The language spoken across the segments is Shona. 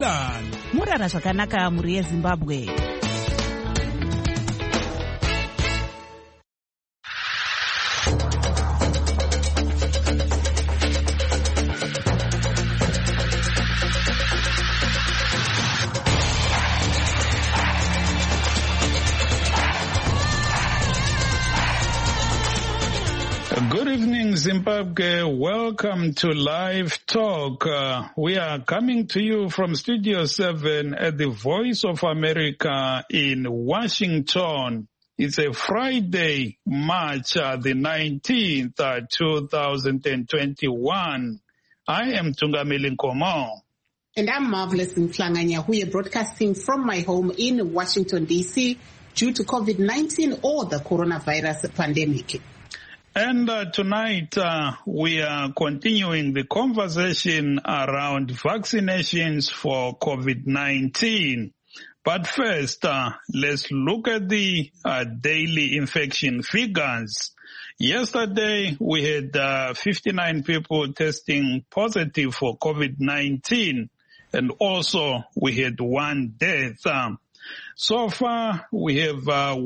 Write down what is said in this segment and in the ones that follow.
Murara zvakanaka muri yeZimbabwe. Good evening, Zimbabwe. Welcome to Live Talk. We are coming to you from Studio 7 at the Voice of America in Washington. It's a Friday, March the 19th, 2021. I am Tungamili Nkomo. And I'm Marvelous Mflanganya. We are broadcasting from my home in Washington, D.C. due to COVID-19 or the coronavirus pandemic. And tonight we are continuing the conversation around vaccinations for COVID-19. But first, let's look at the daily infection figures. Yesterday, we had 59 people testing positive for COVID-19, and also we had one death. So far, we have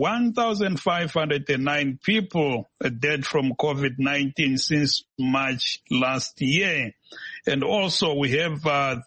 1,509 people dead from COVID-19 since March last year. And also we have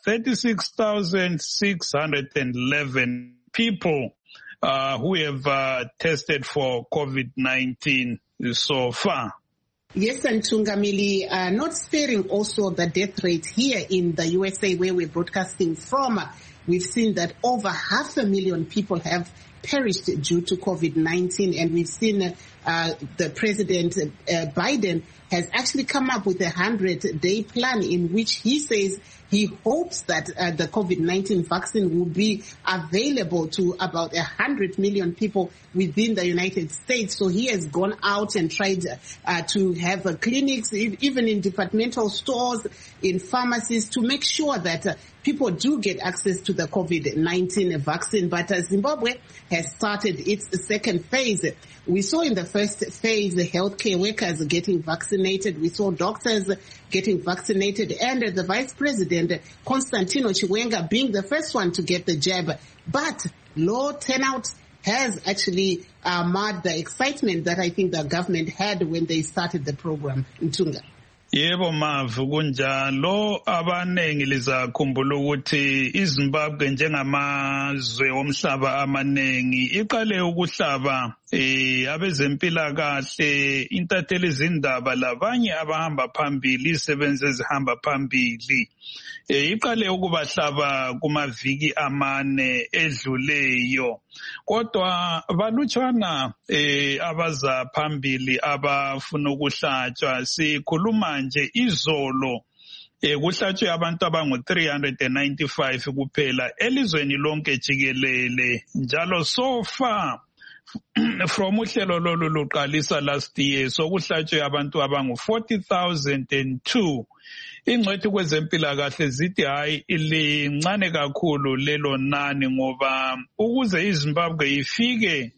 36,611 people who have tested for COVID-19 so far. Yes, and Tungamili, not sparing also the death rate here in the USA where we're broadcasting from. We've seen that over 500,000 people have perished due to COVID-19, and we've seen the President Biden has actually come up with a 100-day plan in which he says he hopes that the COVID-19 vaccine will be available to about 100 million people within the United States. So he has gone out and tried to have clinics, even in departmental stores, in pharmacies, to make sure that people do get access to the COVID-19 vaccine. But Zimbabwe has started its second phase. We saw in the first phase the healthcare workers getting vaccinated. We saw doctors getting vaccinated, and the Vice President, Constantino Chiwenga, being the first one to get the jab. But low turnout has actually marred the excitement that I think the government had when they started the program in Tunga. Yebo mavu kunjalo abanengi lizakhumbula ukuthi iZimbabwe njengamazwe omhlaba amanengi iqale ukuhlaba abezempilakahle intatheli izindaba labanye abahamba phambili isebenze ezihamba phambili iqale ukubahlaba kumaviki amane edluleyo kodwa balutshwana abaza phambili abafuna ukuhlatshwa sikhuluma nje izolo kuhlatshwe abantu abangu 395 kuphela elizweni lonke jikelele njalo so far from uhlelo lolu luqalisa last year sokuhlatshwe abantu abangu 40,002 ingcwethi kwezempilakahle zithi hayi lincane kakhulu lelo nani ngoba ukuze iZimbabwe ifike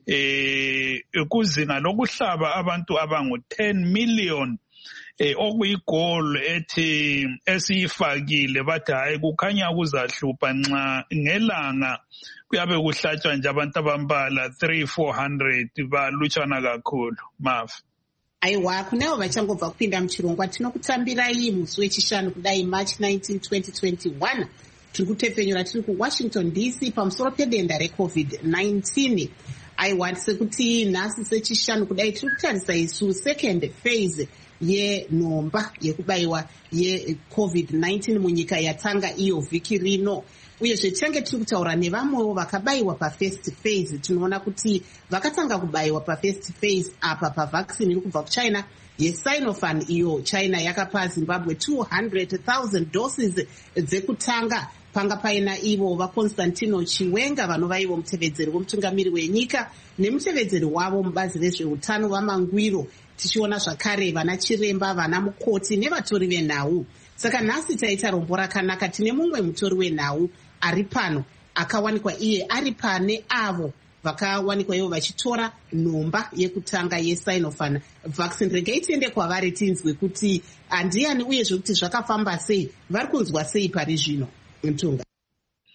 kuzinga lokuhlaba abantu abangu 10 million okuyigol ethi esiyifakile bathi hayi kukhanya kuzahlupha nxa ngelanga kuyabe kuhlatshwa nje abantu abambala 300-400 balutshwana kakhulu mafu. Aiwa, kunavo vachangobva kupinda muchirongwa tinokutambirai musi wechishanu kudai March 19, 2021. Tiri kutepfenyura tiri kuWashington DC pamusoro pedenda reCovid-19. Aiwa, sekuti nhasi sechishanu kudai tiri kutarisa isu second phase yenhomba yekubayiwa yeCovid-19 munyika yatanga iyo vhiki rino. Uyezve tinenge tiri kutaura nevamwewo vakabayiwa pafirst phase. Tinoona kuti vakatanga kubayiwa pafirst phase apa pavaccine iri kubva kuChina yeSinopharm. Iyo China yakapa Zimbabwe 200,000 doses dzekutanga. Panga paina ivo vaConstantino Chiwenga vanova ivo mutevedzeri womutungamiri wenyika nemutevedzeri wavo mubazi rezveutano vamangwiro. Tichiona zvakare vana chiremba, vana mukoti nevatori venhau. Saka nhasi taita rombo rakanaka. Tine mumwe mutori wenhau ari pano akawanikwa iye ari pane avo vakawanikwa ivo vachitora nhomba yekutanga yeSinopharm vaccine. Regai tiende kwavari tinzwe kuti andiani uyezve kuti zvakafamba sei, vari kunzwa sei pari zvino. Mtunga.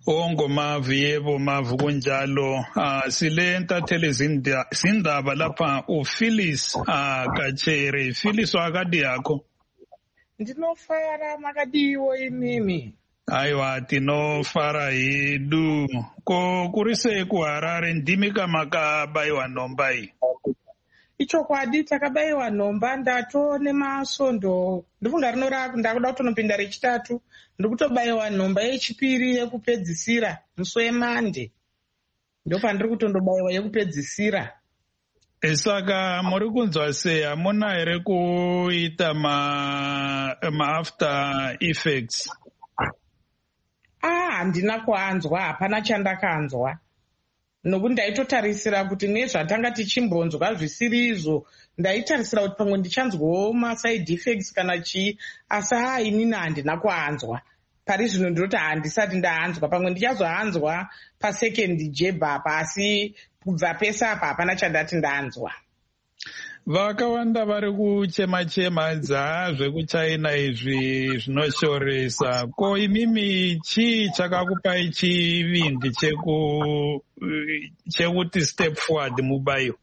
Ongomavu yebo mavu kunjalo. Sile ntatheli zindaba lapha uPhyllis Kachere. Phyllis wakadi yakho? Ndinofara makadiwo imimi. Aiwa tinofara hedu. Ko kurise kuHarare ndimika makabayiwa nhomba iyi? Ichokwadi takabayiwa nhomba ndato nemasondo. Ndifunga rinorako ndakuda kutonopinda rechitatu. Ndikutobayiwa nhomba yechipiri yekupedzisira musi weMande. Ndopandiri kutondobayiwa yekupedzisira. Saka muri kunzwa sei? Hamuna here kuita ma-after effects? Handina kuanzwa, hapana chandakanzwa. Nokuti ndaitotarisira kuti nezvatanga tichimbonzwa zvisiri izvo, ndaitarisira kuti pamwe ndichanzwawo ma-side effects kana chii, asi inini handina kuanzwa. Pari zvino ndinoti handisati ndaanzwa, pamwe ndichazoanzwa pa2nd jab apa, asi kubva pese apa hapana chandati ndaanzwa. Vakawanda vari kuchema-chema zvekuChina izvi zvinoshoresa. Ko imimi chii chakakupai chivindi chekuti step forward mubayo?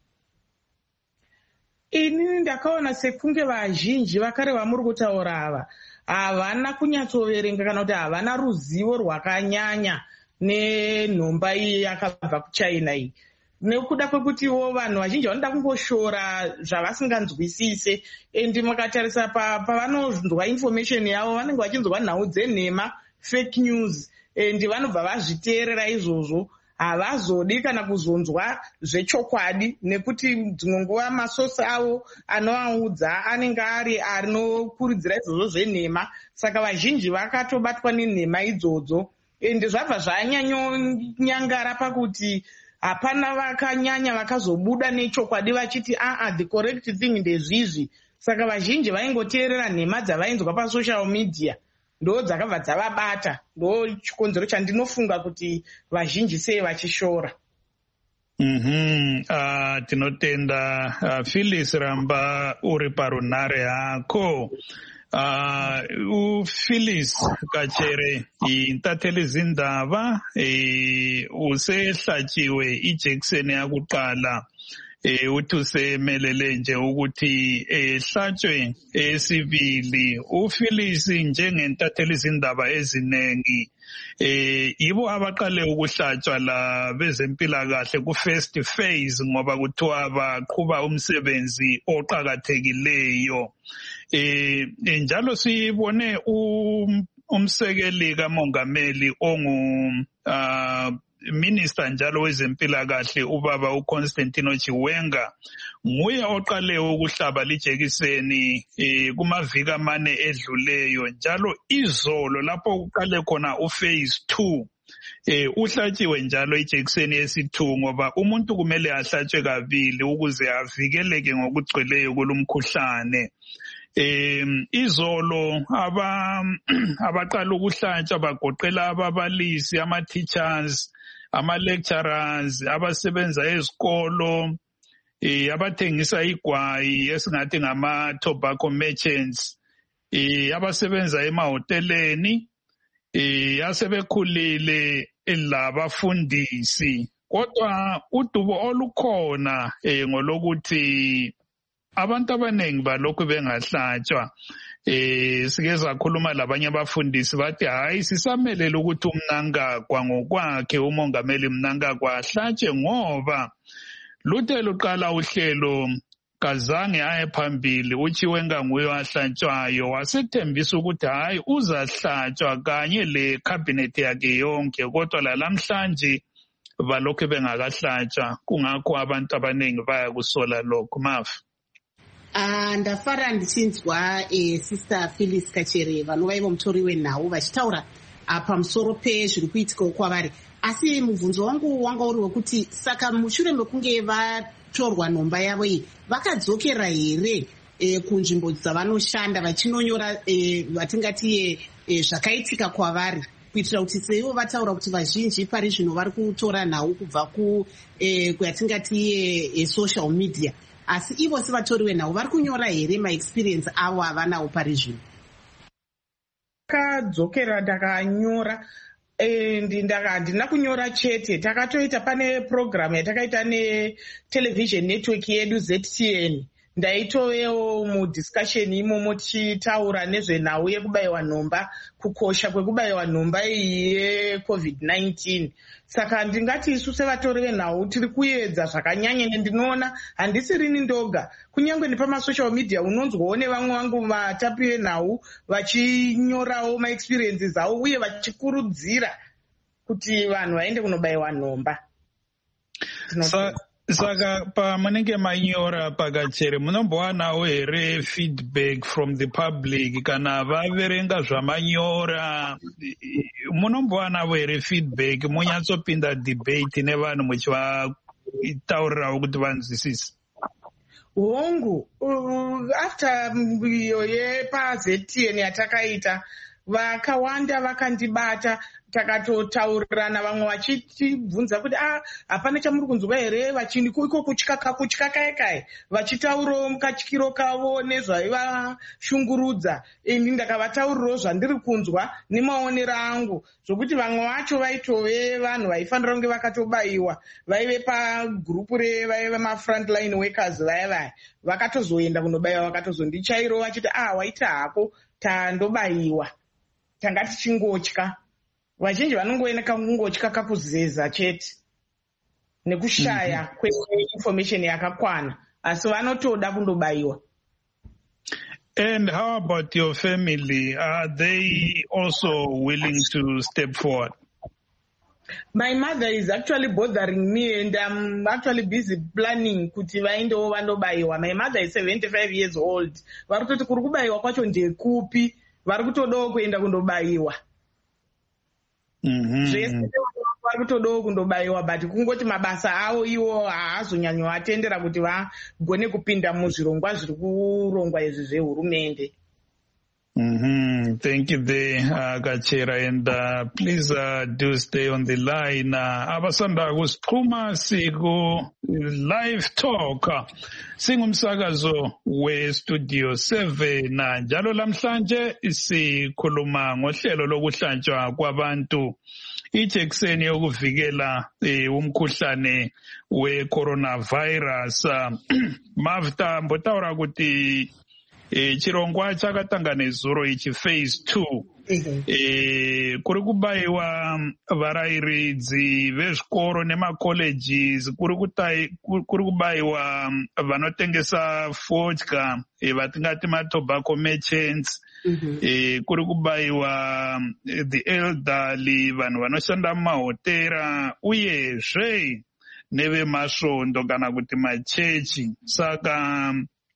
Inini ndakaona sekunge vazhinji vakareva muri kutaura ava havana kunyatsoverenga kana kuti havana ruzivo rwakanyanya nenhomba iyi yakabva kuChina iyi. Nekuda kwekutiwo vanhu vazhinji vanoda kungoshora zvavasinganzwisise, endi makatarisa pavanonzwa information yavo vanenge vachinzwa nhau dzenhema, fake news, endi vanobva vazviteerera izvozvo. Havazodi kana kuzonzwa zvechokwadi nekuti dzimwe nguva masosi avo anovaudza anenge ari anokurudzira izvozvo zvenhema. Saka vazhinji vakatobatwa nenhema idzodzo, endi zvabva zvanyanyonyangara pakuti hapana vakanyanya vakazobuda nechokwadi vachiti the correct thing ndezvizvi. Saka vazhinji vaingoteerera nhema dzavainzwa pasocial media, ndo dzakabva dzavabata. Ndo chikonzero chandinofunga kuti vazhinji sei vachishora. Tinotenda Phyllis, ramba uri parunare yako. uPhyllis Kachere intatheli zindaba usehlatshiwe ijekiseni yakuqala uthi usemelele nje ukuthi ehlatshwe esibili. uPhyllis njengentatheli zindaba ezinengi yibo abaqale ukuhlatshwa la bezempilakahle ku first phase ngoba kuthiwa baqhuba umsebenzi oqhakathekileyo. Njalo sibone umsekeli kamongameli ongu minister njalo wezempilakahle ubaba uConstantino Chiwenga nguye oqale ukuhlaba lijekiseni kumaviki amane edluleyo, njalo izolo lapho kuqale khona uphase 2 uhlatshiwe njalo ijekiseni yesi2 ngoba umuntu kumele ahlatshwe kabili ukuze avikeleke ngokugcweleyo kulumkhuhlane. Izolo abaqala ukuhlatshwa bagoqela ababalisi, ama-teachers, ama-lecturers, abasebenza ezikolo, abathengisa igwayi esingathi ngama-tobacco merchants, abasebenza emahoteleni, asebekhulile labafundisi. Kodwa udubo olukhona ngolokuthi abantu abanengi balokhu bengahlatshwa. Sike sakhuluma labanye abafundisi bathi hayi sisamelele ukuthi uMnangagwa ngokwakhe umongameli Mnangagwa ahlatshwe ngoba luthe luqala uhlelo kazange aye phambili. uChiwenga nguye wahlatshwayo, wasethembisa ukuthi hayi uzahlatshwa kanye le cabinet yakhe yonke, kodwa lalamhlanje balokhu bengakahlatshwa. Kungakho abantu abanengi baya kusola lokho. Mafu ndafara ndichinzwa sister Phyllis Kachere vanova ivo mutori wenhau vachitaura pamusoro pezviri kuitikawo kwavari. Asi mubvunzo wangu wanga uri wekuti saka mushure mekunge vatorwa nhomba yavo iyi vakadzokera here kunzvimbo dzavanoshanda vachinonyora vatingati zvakaitika kwavari, kuitira kuti seivo vataura kuti vazhinji pari zvino vari kutora nhau kubva kuyatingati social media, asi ivo sevatori venhau vari kunyora here maexperience avo avanawo pari zvino? Ndakadzokera ndakanyora handina kunyora chete. Takatoita pane program yatakaita netelevision network yedu ZTN. Ndaitovewo mudiscussion imomo tichitaura nezvenhau yekubayiwa nhomba, kukosha kwekubayiwa nhomba iyi yeCovid-19. Saka ndingati isu sevatori venhau tiri kuedza zvakanyanya. Ndinoona handisirini ndoga, kunyange nepamasocial media unonzwawo nevamwe vangu vatapi venhau vachinyorawo maexperiences avo uye vachikurudzira kuti vanhu vaende kunobayiwa nhomba. Saka pamunenge manyora pakachere munombowanawo here feedback from the public? Kana vaverenga zvamanyora munombowanawo here feedback, munyatsopinda debate nevanhu muchivataurirawo kuti vanzwisise? Hongu, after iyo yepaZTN yatakaita, vakawanda vakandibata, takatotaurirana, vamwe vachitibvunza kuti hapana chamuri kunzwa here, vachini iko kutyakaikai, vachitaurawo mukatyiro kavo nezvaivashungurudza. Ini ndakavataurirawo zvandiri kunzwa nemaonero angu, zvokuti vamwe vacho vaitove vanhu vaifanira kunge vakatobayiwa, vaive pagurupu vaive mafrontline workers vaya vakatozoenda kunobayiwa, vakatozondichairawo vachiti waita hako tandobayiwa, tanga tichingotya. Vazhinji vanongooneka kungotya kakuzeza chete nekushaya kweinformation yakakwana, asi vanotoda kundobayiwa. And how about your family? Are they also willing to step forward? My mother is actually bothering me, and I'm actually busy planning kuti vaendewo vandobayiwa. My mother is 75 years old. Vari kutoti kuri kubayiwa kwacho ndekupi, vari kutodawo kuenda kundobayiwa. Zvese vari kutodawo kundobayiwa, but kungoti mabasa avo iwo haazonyanyovatendera kuti vagone kupinda muzvirongwa zviri kurongwa izvi zvehurumende. Thank you there, Kachera, and please do stay on the line. Abasanda kusixhuma siku live talk singumsakazo we-Studio 7 njalo lamhlanje sikhuluma ngohlelo lokuhlatshwa kwabantu ijekiseni yokuvikela umkhuhlane we-coronavirus. Mavta mbotaura kuti chirongwa chakatanga nezuro ichi phase 2 kuri kubayiwa varairidzi vezvikoro nemacolleges, kuri kubayiwa vanotengesa fodya vatingati matobacco merchants, kuri kubayiwa the elderly, vanhu vanoshanda mumahotera, uyezve nevemasvondo kana kuti machechi. Saka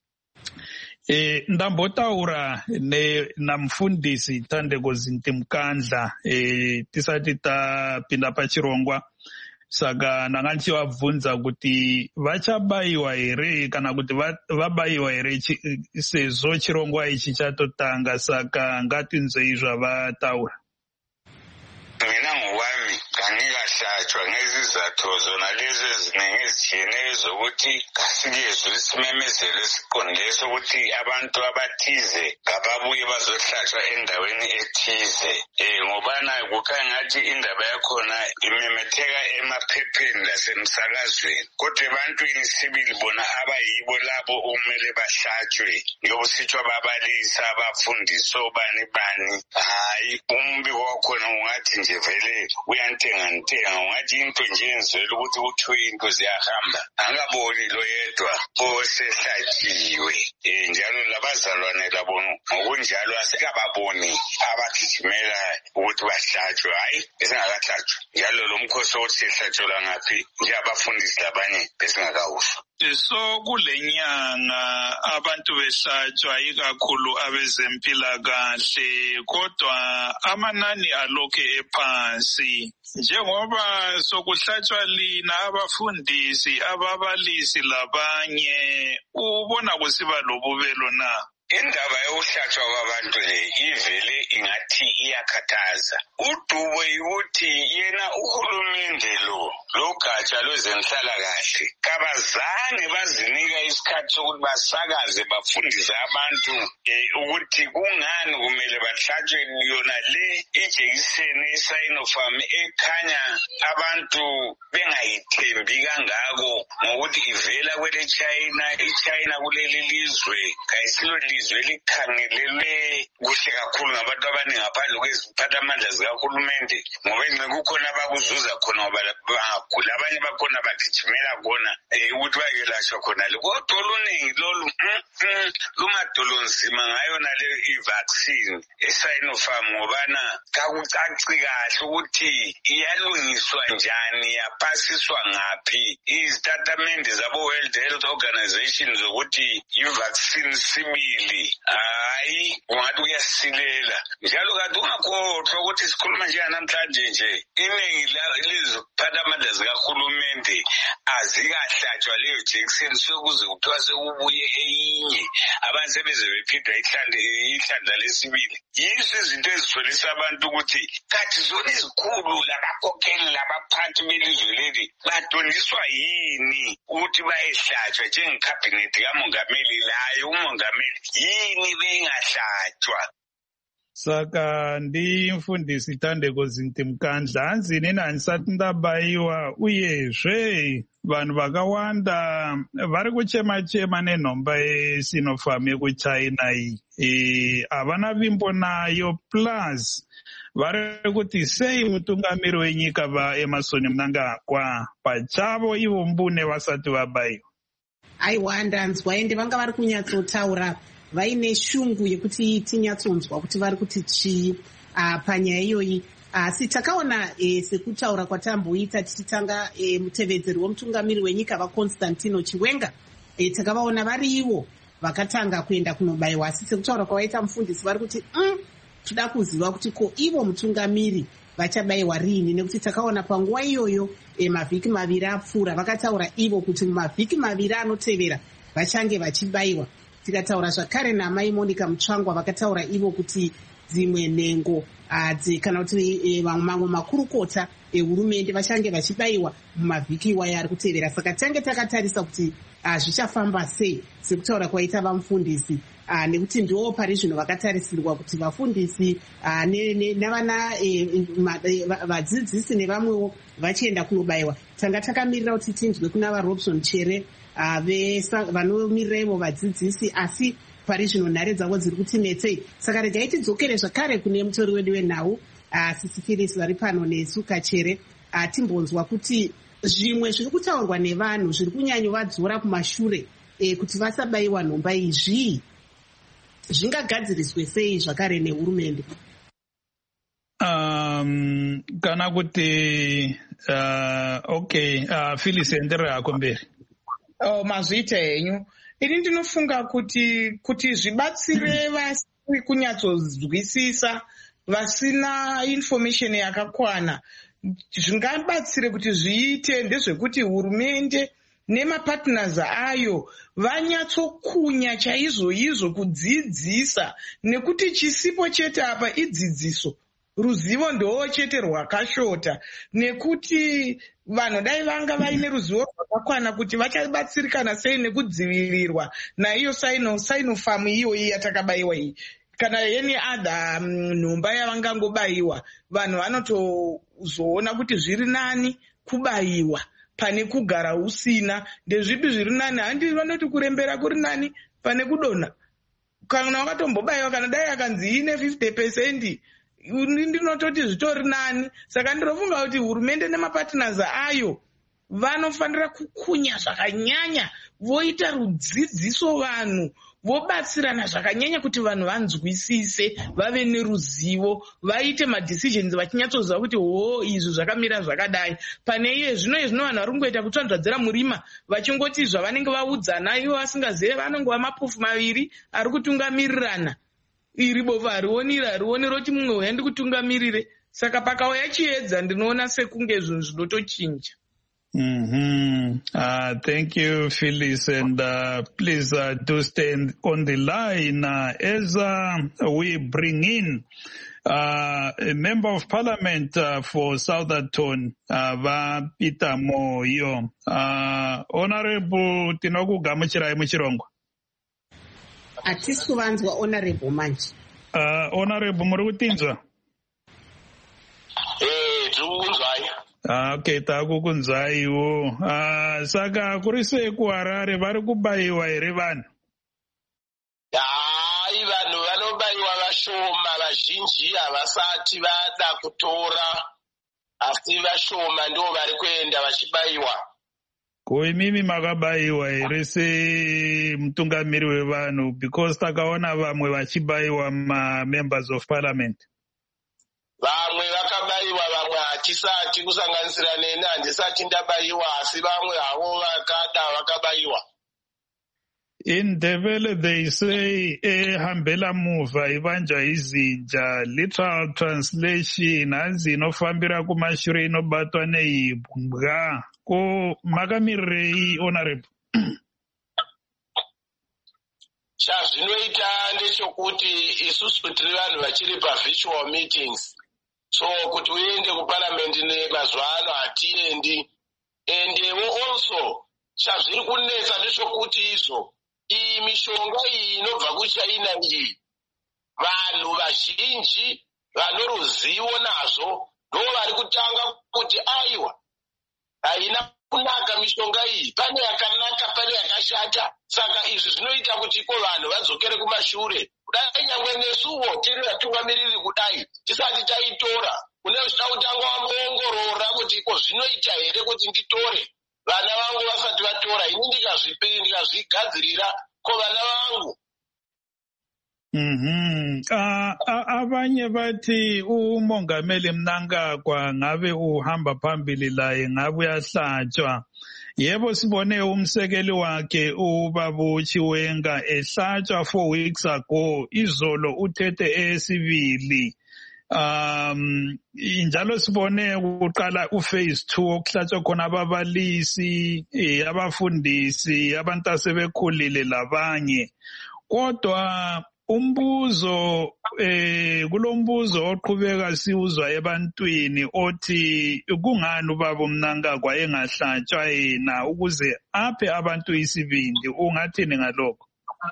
ndambotaura namufundisi Thandeko Zintimkandla tisati tapinda pachirongwa, saka ndanga ndichivabvunza kuti vachabayiwa here kana kuti vabayiwa here sezvo chirongwa ichi chatotanga. Saka ngatinzwei zvavataura. Mina ngowami ngangikahlatshwa ngezizathu zona lezi eziningi ezitshiyeneyo zokuthi kasikezwe isimemezelo esiqonde sokuthi abantu abathize ngababuye bazohlatshwa endaweni ethize. Ngobana kukhanya ngathi indaba yakhona imemetheka emaphepheni lasemsakazweni, kodwa ebantwini sibili bona abayibo labo okumele bahlatshwe, njengokusitshwa ababalisi, abafundisi, obani bani. Hayi, umbiko wakhona ungathi nje vele uyantenga, ungathi into nje yenzela ukuthi kuthiwe into ziyahamba. Angaboni lo yedwa osehlatshiwe. Njalo labazalwane labo ngokunjalo asikababoni abagijimela ukuthi bahlatshwe. Hayi, besingakahlatshwa. Njalo lo mkhosi wokuthi sihlatshelwa ngaphi njengabafundisi labanye besingakawuswa. So kule nyanga abantu behlatshwa ikakhulu abezempilakahle, kodwa amanani alokhe ephansi. Njengoba sokuhlatshwa lina abafundisi, ababalisi labanye, ubona kusiba lobubelo na? indaba yokuhlatshwa kwabantu le ivele ingathi iyakhathaza. Udubo ukuthi yena uhulumende lo gatsha lwezenhlalakahle kabazange bazinika isikhathi sokuthi basakaze bafundise abantu ukuthi kungani kumele bahlatshwe yona le ijekiseni i-Sinopharm ekhanya abantu bengayithembi kangako ngokuthi ivela kwele China. I-China kuleli lizwe kayisilo lizwe likhangelelwe kuhle kakhulu ngabantu abaningi ngaphandle kweziphathamandla zikahulumende, ngoba kukhona abakuzuza khona ngoba bangagula, abanye bakhona bagijimela khona ukuthi bayelatshwa khona le. Kodwa oluningi lolu lumadolo nzima ngayo nale i-vaccine e-Sinopharm ngobana kakucaci kahle ukuthi iyalungiswa njani, yapasiswa ngaphi izitatimende zabo-World Health Organization zokuthi i-vaccine sibili. Hayi, ungathi uyasilela njalo. Kanti ungakhohlwa ukuthi sikhuluma njenganamhlanje nje iningi leziphathamandla zikahulumende azikahlatshwa leyo jekiseni sokuze kuthiwa sekubuye eyinye, abantu sebeze bephindwa ihlandla lesibili. Yizo izinto ezitholisa abantu ukuthi kathi zona izikhulu labakhokheli labaphathi belizwe leli badoniswa yini ukuthi bayehlatshwa njengekhabhinethi kamongameli layo umongameli yini bengahlatshwa. Saka ndi mfundisi Thandeko Zintimkandla anzini nanisati ndabayiwa uyezve vanhu vakawanda vari kuchema-chema nenhomba yeSinopharm yekuchina iyi havana vimbo nayo, plus vari kuti sei mutungamiri wenyika vaEmmerson Mnangagwa pachavo ivo mbune vasati vabayiwa. Aiwa, ndanzwa ende vanga vari kunyatsotaura vaine shungu yekuti tinyatsonzwa kuti vari kuti chii panyaya iyoyi. Asi takaona sekutaura kwatamboita tichitanga mutevedzeri womutungamiri wenyika vaConstantino Chiwenga, takavaona vari ivo vakatanga kuenda kunobayiwa. Asi sekutaura kwavaita mufundisi vari kuti toda kuziva kuti ko ivo mutungamiri vachabayiwa rini, nekuti takaona panguva iyoyo mavhiki maviri apfuura vakataura ivo kuti mumavhiki maviri anotevera vachange vachibayiwa. Tikataura zvakare namai Monica Mutsvangwa vakataura ivo kuti dzimwe nhengo kana kuti mamwe makurukota ehurumende vachange vachibayiwa mumavhiki iwayo ari kutevera. Saka tange takatarisa kuti zvichafamba sei sekutaura kwaita vamufundisi, nekuti ndiwo pari zvino vakatarisirwa kuti vafundisi navana vadzidzisi nevamwewo vachienda kunobayiwa. Tanga takamirira kuti tinzwe kuna vaRobson Chere vanomirira ivo vadzidzisi, asi pari zvino nhare dzavo dziri kutinetsei. Saka regai tidzokere zvakare kune mutori wedu wenhau Sisi Phyllis vari pano nesu Kachere, timbonzwa kuti zvimwe zviri kutaurwa nevanhu zviri kunyanyovadzora kumashure kuti vasabayiwa nhomba izvi zvingagadziriswe sei zvakare nehurumende. Kana kuti okay, Phyllis enderera hako mberi. Mazviita henyu. Ini ndinofunga kuti zvibatsire vasiri kunyatsozwisisa, vasina information yakakwana, zvingabatsire kuti zviite ndezvekuti hurumende nemapartners ayo vanyatsokunya chaizvo kudzidzisa, nekuti chisipo chete apa idzidziso. Ruzivo ndowo chete rwakashota, nekuti vanhu dai vanga vaine ruzivo rwakakwana kuti vachabatsirikana sei nekudzivirirwa naiyo Sinopharm iyoyi yatakabayiwa iyi. Kana yeni adha nhomba yavangangobayiwa, vanhu vanotozoona kuti zviri nani kubayiwa pane kugara usina. Ndezvipi zviri nani? Handi vanoti kurembera kuri nani pane kudonha. Kana wakatombobayiwa, kana dai akanzi ine 50%, ndinototi zvitori nani. Saka ndinofunga kuti hurumende nemapartners ayo vanofanira kukunya zvakanyanya, voita rudzidziso vanhu, vobatsirana zvakanyanya kuti vanhu vanzwisise, vave neruzivo, vaite madecisions vachinyatsoziva kuti izvi zvakamira zvakadai. Pane iye zvino vanhu vari kungoita kutsvanzvadzira murima vachingoti zvavanenge vaudzana ivo vasingazive, vanongova mapofu maviri ari kutungamirirana. Iri bofu harioni roti mumwe uya ndikutungamirire. Saka pakauya chiedza ndinoona sekunge zvinhu zvinotochinja. Thank you, Phyllis, and please do stay on the line as we bring in a Member of Parliament for Southerton, Peter Moyo. Honorable tinokugamuchirai muchirongo. Hatisi kuvanzwa honorable manje. Honorable muri kutinzwa? Tirikunzwai. Okay, takukunzwaiwo. Saka kuri sei kuHarare vari kubayiwa here vanhu? Hai, vanhu vanobayiwa vashoma, vazhinji havasati vada kutora, asi vashoma ndo vari kuenda vachibayiwa. Ko imimi makabayiwa here semutungamiri wevanhu, because takaona vamwe vachibayiwa ma-members of parliament? Vamwe vakabayiwa, vamwe hatisati, kusanganisira neni handisati ndabayiwa, asi vamwe havo vakada vakabayiwa. In Ndebele they say ehambela muva ibanja izinja, literal translation hanzi inofambira kumashure inobatwa neibwa. Ko makamirei honorable? Chazvinoita ndechekuti isusu tiri vanhu vachiri pavirtual meetings, so kuti uende kuparliament mazuva ano hatiendi. Endewo also chazviri kunetsa ndechekuti izvo iyi mishonga iyi inobva kuChina iyi, vanhu vazhinji vanoruzivo nazvo ndo vari kutanga kuti aiwa haina kunaka mishonga iyi, pane yakanaka pane yakashata. Saka izvi zvinoita kuti ko vanhu vadzokere kumashure. Kudai nyangwe nesuwo tiri vatungamiriri kudai tisati taitora, unoda kutanga wamboongorora kuti ko zvinoita here kuti nditore, vana vangu vasati vatora, ini ndikazvigadzirira ko vana vangu. Abanye bathi umongameli Mnangagwa ngabe uhamba phambili laye ngabe uyahlatshwa. Yebo, sibone umsekeli wakhe uBabu Chiwenga ehlatshwa 4 weeks ago, izolo uthethe esibili. Njalo sibone kuqala uphase 2 okuhlatshwa khona ababalisi, abafundisi, abantu asebekhulile labanye. Kodwa umbuzo kulombuzo oqhubeka siuzwa ebantwini othi kungani ubaba Mnangagwa engahlatshwa yena ukuze aphe abantu isibindi, ungathini ngalokho?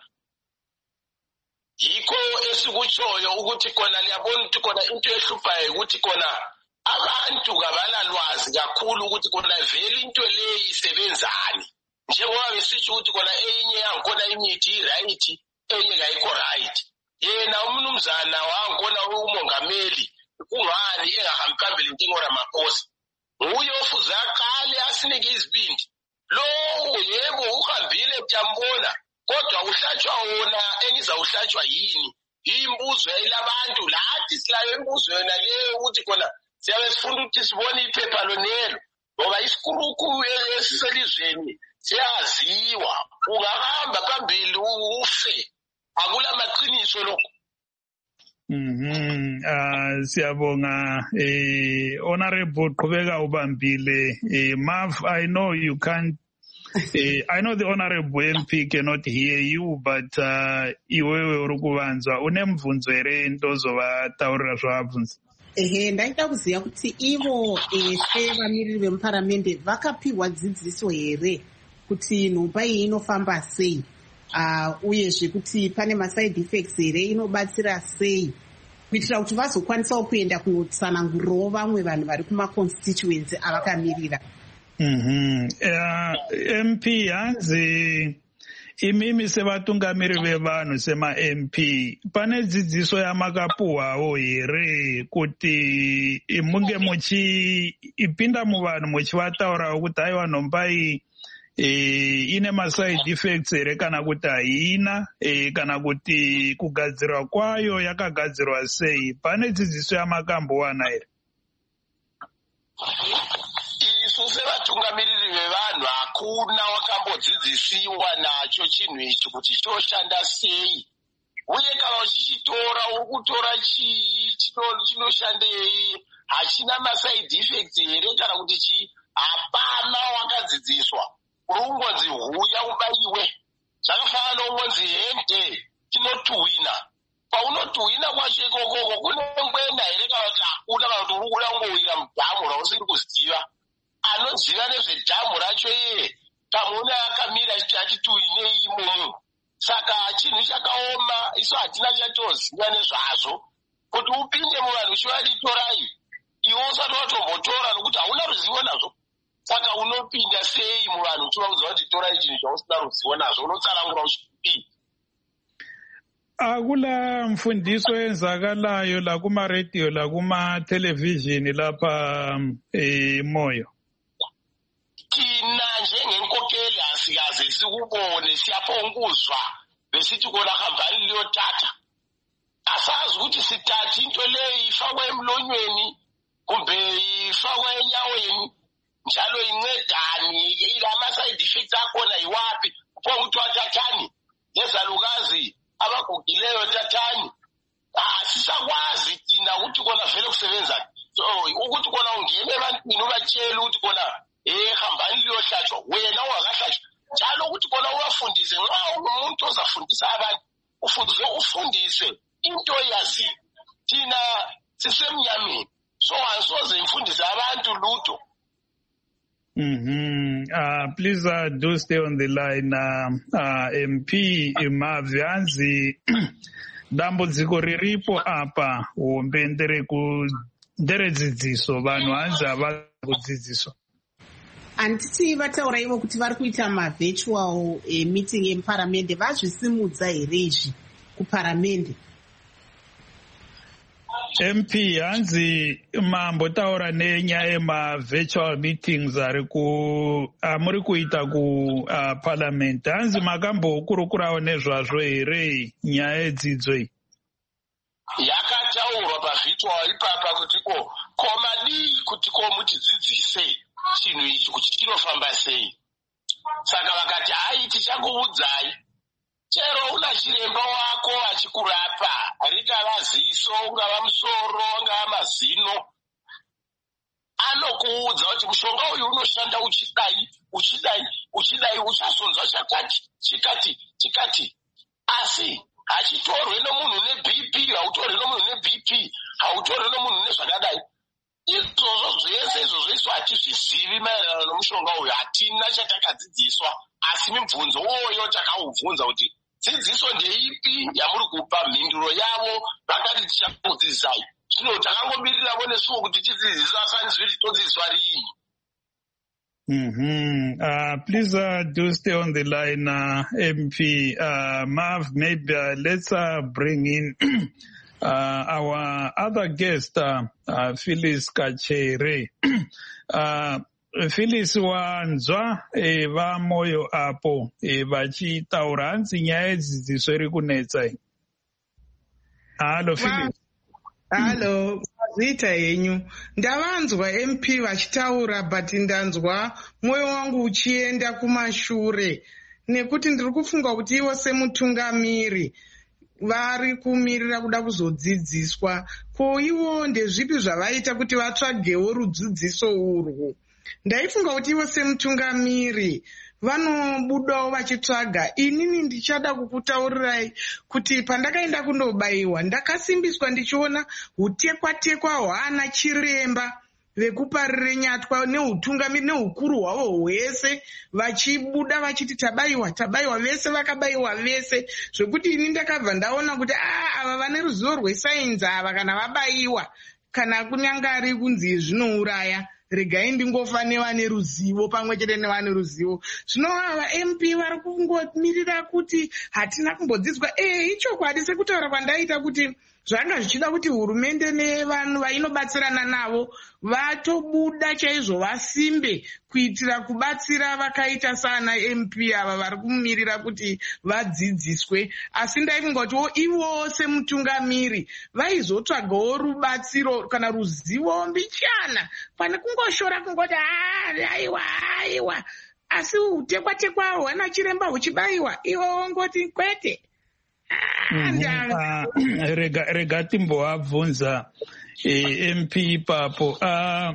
Yikho esikutshoyo ukuthi kona liyabona ukuthi kona into ehluphayo ukuthi kona abantu kabanalwazi kakhulu ukuthi kona vele into leyi isebenzani. Njengoba besitsho ukuthi kona eyinye yakhona imithi iright, enye kayikho right. Yena umnumzana wangona umongameli kungani engahambi phambili ndingora Ramaphosa. Nguye ofuze aqale asinike izibindi. Lo yebo uhambile Tambona, kodwa uhlatshwa wona engizawuhlatshwa yini? Imbuzo yabantu lathi silayo imbuzo yona leyo ukuthi kona siyabe sifunda ukuthi sibone iphepha lonelo, ngoba isikuruku esiselizweni siyaziwa. Ungahamba phambili ufe, akula maqiniso lokho. Siyabonga honorable qhubeka ubambile. Mav, I know you can't I know the honorable MP cannot hear you, but iwewe uri kuvanzwa unemvunzo here into zovataurira zvavabvunza? Ndaida kuziva kuti ivo sevamiriri vemuparamende vakapihwa dzidziso here kuti nhomba iyi inofamba sei, uyezve kuti pane maside effects here, inobatsira sei, kuitira kuti vazokwanisawo kuenda kunotsanangurirawo vamwe vanhu vari kumaconstituency avakamirira. MP hanzi imimi sevatungamiri vevanhu sema-MP pane dzidziso yamakapuhwawo here kuti munge muchipinda muvanhu muchivataurawo kuti aiwa nhomba iyi ine maside effects here kana kuti haina, kana kuti kugadzirwa kwayo yakagadzirwa sei? Pane dzidziso yamakambowana here? Isu sevatungamiriri vevanhu hakuna wakambodzidzisiwa nacho chinhu ichi kuti chinoshanda sei, uye kana uchichitora uri kutora chii, chinoshandei, hachina maside effects here kana kuti chii? Hapana ungonzi huya ubaiwe zvakafanana noungonzi hende tinotuhwina paunotuhwina kwacho ikokoko kunongwenda here kana kuti hakuna kana kuti uri kuda kungowira mudhamu rausiri kuziva anoziva nezvedhamu racho iye kamuona akamira achituhwinei imomo saka chinhu chakaoma isu hatina chatoziva nezvazvo kuti upinde muvanhu uchivati torai iwe usati watombotora nokuti hauna ruzivo nazvo saka unopinda sei muvanhu uchivaudza kuti torai chinhu chausina ruzivo nazvo unotsanangura uchipii. Akula mfundiso enzakalayo la kuma radio la kuma television lapha Moyo. Thina njengenkokeli asikaze sikubone siyaphonkuzwa besithi kona hambani liyothatha. Asazi ukuthi sithatha into leyo ifakwe emlonyweni kumbe ifakwe enyaweni njalo incedani yilama side effects akhona yiwapi upho ukuthi wathathani yezalukazi abagugileyo tathani asisakwazi thina ukuthi kona vele kusebenza so ukuthi kona ungene ebantwini ubatshela ukuthi kona hambani liyohlatshwa wena ungakahlatshwa njalo ukuthi kona ubafundise nxa umuntu ozafundisa abantu ufundise into yaziyo thina sisemnyameni so asoze imfundise abantu lutho. Please do stay on the line. MP Mavyanzi dambudziko riripo apa wombendere kuderedzidziso vanhu hanzi havasi kudzidziswa. Handiti vataura ivo kuti vari kuita mavirtual meeting emuparamende vazvisimudza here izvi kuparamende? MP hanzi mambotaura nenyaya yema-virtual meetings muri kuita kuparliament hanzi makambokurukurawo nezvazvo here nyaya yedzidzo iyi? Yakataurwa pavirtual ipapa kuti komadii kuti mutidzidzise chinhu ichi kuti chinofamba sei. Saka vakati hai tichakuudzai chero una chiremba wako achikurapa ringava ziso ungava musoro ungava mazino anokuudza kuti mushonga uyu unoshanda uchidai uchazonzwa chikati asi hachitorwe nomunhu nebp hautorwe nomunhu nebp hautorwe nomunhu nezvakadai izvozvo zvese izvozvo isu hatizvizivi maererano nomushonga uyu hatina chatakadzidziswa asi mibvunzo uwoyo takaubvunza kuti dzidziso ndeipi yamuri kupa mhinduro yavo vakati tichakudzidzisai zvino takangomiriravo nesuwo kuti tidzidziswa asanizvi kuti todzidziswa rii. Please do stay on the line, MP Mav. Maybe let's bring in our other guest, Phyllis Kachere. Phyllis wanzwa vamoyo apo vachitaura hanzi nyaya dzidziso iri kunetsa. Halo Phyllis. Halo, zita yenyu. Ndavanzwa MP vachitaura but ndanzwa moyo wangu uchienda kumashure nekuti ndiri kufunga kuti ivo semutungamiri vari kumirira kuda kuzodzidziswa. Ko ivo ndezvipi zvavaita kuti vatsvagewo rudzidziso urwu? Ndaifunga kuti ivo semutungamiri vanobudawo vachitsvaga. Inini ndichada kukutaurirai kuti pandakaenda kundobayiwa ndakasimbiswa ndichiona hutekwa-tekwa hwaana chiremba vekuparire nyatwa neutungamiri neukuru hwavo hwese vachibuda vachiti tabayiwa vese vakabayiwa vese zvekuti ini ndakabva ndaona kuti ava vane ruzivo rwesainzi ava kana vabayiwa kana kunyangari kunzi zvinouraya regai ndingofa nevane ruzivo pamwe chete nevane ruzivo. Zvino ava MP vari kungomirira kuti hatina kumbodzidzwa. Ichokwadi sekutaura kwandaita kuti zvanga zvichida kuti hurumende nevanhu vainobatsirana navo vatobuda chaizvo vasimbe kuitira kubatsira vakaita sana MP ava vari kumirira kuti vadzidziswe. Asi ndaifunga kuti ivo semutungamiri vaizotsvagawo rubatsiro kana ruzivo mbichana pane kungoshora kungoti aiwa asi utekwa-tekwa hwana chiremba huchibayiwa ivo ngoti kwete. Rega timbovabvunza MP ipapo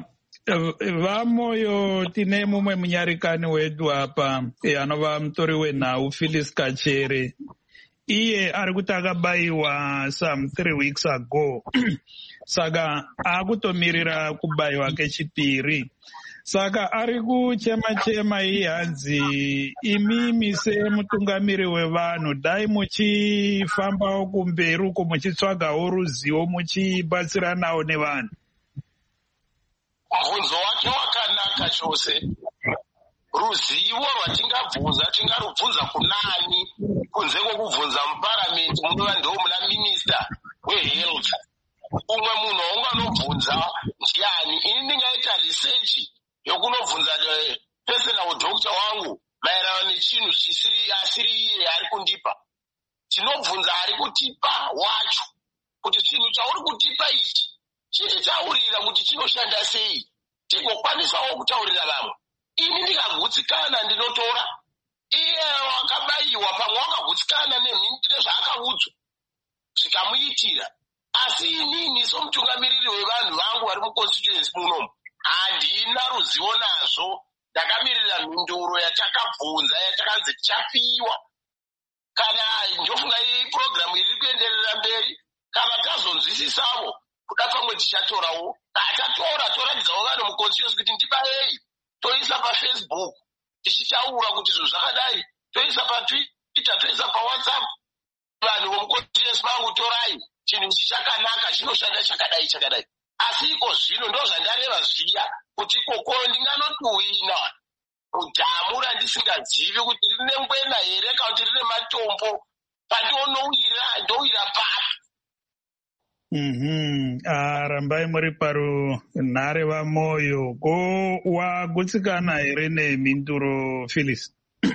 vamoyo tine mumwe munyarikani wedu apa anova mutori wenhau Phyllis Kachere. Iye ari kuti akabayiwa some 3 weeks ago saka akutomirira kubayiwa kechipiri. Saka ari kuchema iye hanzi imimi semutungamiri wevanhu dai muchifambawo kumberi uko muchitsvagawo ruzivo muchibatsiranawo nevanhu. Mubvunzo wake wakanaka chose. Ruzivo rwatingabvunza tingarubvunza kunani kunze kwokubvunza muparamende munova ndo muna minista wehealth. Umwe munhu waunganobvunza ndiani? Ini ndingaita research yokunobvunza personal doctor wangu maererano nechinhu asiri iye ari kundipa. Tinobvunza ari kutipa wacho kuti chinhu chauri kutipa ichi chititaurira kuti chinoshanda sei, tigokwanisawo kutaurira vamwe. Ini ndikagutsikana ndinotora. Iye wakabayiwa pamwe wakagutsikana nezvaakaudzwa zvikamuitira. Asi inini somutungamiriri wevanhu vangu vari muconstituency munomu handina ruzivo nazvo. Ndakamirira mhinduro yatakabvunza yatakanzi tichapiwa. Kana ndofunga iyi purogiramu iri kuenderera mberi, kana tazonzwisisavo kuda pamwe tichatorawo. Tatora toradzawo vanhu muconstituency kuti ndibayei. Toisa paFacebook tichitaura kuti zvinhu zvakadai, toisa paTwitter, toisa paWhatsApp. Vanhu vomuconstituency vangu torai chinhu ichi chakanaka, chinoshanda chakadai. Asi iko zvino ndo zvandareva zviya kuti ikoko ndinganotuwina udhamura ndisingazivi kuti rine ngwena here kana kuti rine matombo pandonowira pari. Rambai muri parunhare vamoyo. Ko wagutsikana here nemhinduro Phyllis?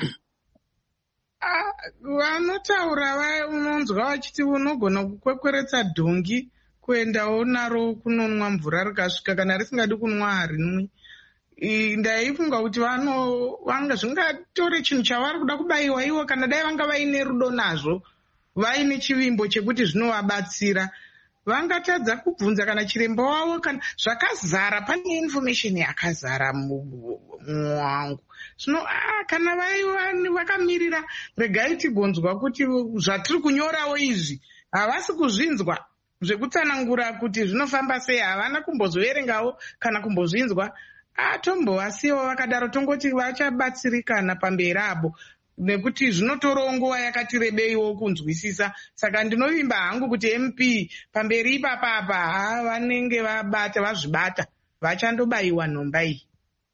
Vanotaura unonzwa vachiti unogona kukwekweretsa dhongi kuendawo naro kunonwa mvura rikasvika kana risingadi kunwa harinwi. Ndaifunga kuti vanga zvingatore chinhu chavari kuda kubayiwa iwo kana dai vanga vaine rudo nazvo, vaine chivimbo chekuti zvinovabatsira, vangatadza kubvunza kana chiremba wavo kana zvakazara. Pane information yakazara mumwangu. Zvino kana vakamirira regai tigonzwa kuti zvatiri kunyorawo izvi havasi kuzvinzwa zvekutsanangura kuti zvinofamba sei, havana kumbozoverengawo kana kumbozvinzwa. Tombovasiyawo vakadaro, tongoti vachabatsirikana pamberi abo nekuti zvinotorawo nguva yakati rebeiwo kunzwisisa. Saka ndinovimba hangu kuti MP pamberi ipapapa vanenge vazvibata, vachandobayiwa nhomba iyi.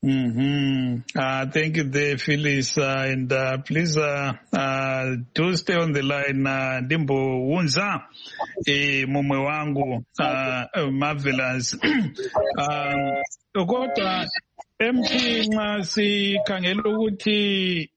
Thank you there, Phyllis, and please do stay on the line. Ndimbounza mumwe wangu Marvelous. Kodwa MP nxa sikhangela ukuthi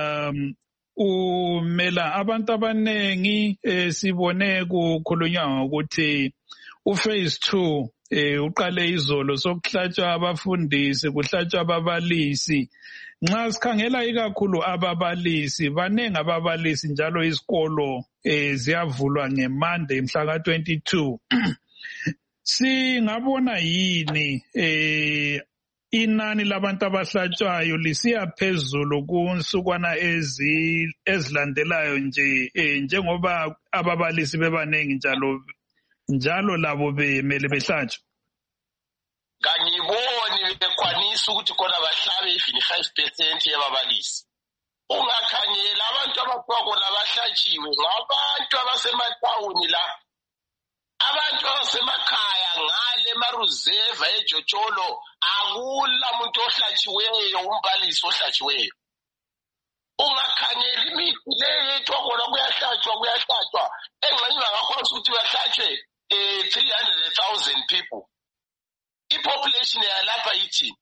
umela abantu abanengi, sibone kukhulunywa ngokuthi uphase 2 uqale izolo sokuhlatshwa abafundisi, kuhlatshwa ababalisi. Nxa sikhangela ikakhulu ababalisi, banengi ababalisi njalo izikolo ziyavulwa ngeMonday mhla ka-22. Singabona yini inani labantu abahlatshwayo lisiya phezulu kunsukwana ezilandelayo nje, njengoba ababalisi bebanengi njalo labo bemele behlatshwe? Kangiboni bekwanisa ukuthi khona bahlabe even 5% yababalisi. Ungakhangela abantu abakuwa khona bahlatshiwe ngabantu abasematawuni la, abantu abasemakhaya ngale emaruzeva eJotsholo akula muntu ohlatshiweyo, umbalisi ohlatshiweyo. Ungakhangela imithi le yethu khona kuyahlatshwa engxenye bangakwanisa ukuthi bahlatshwe 300,000 people. I-population yalapha ithi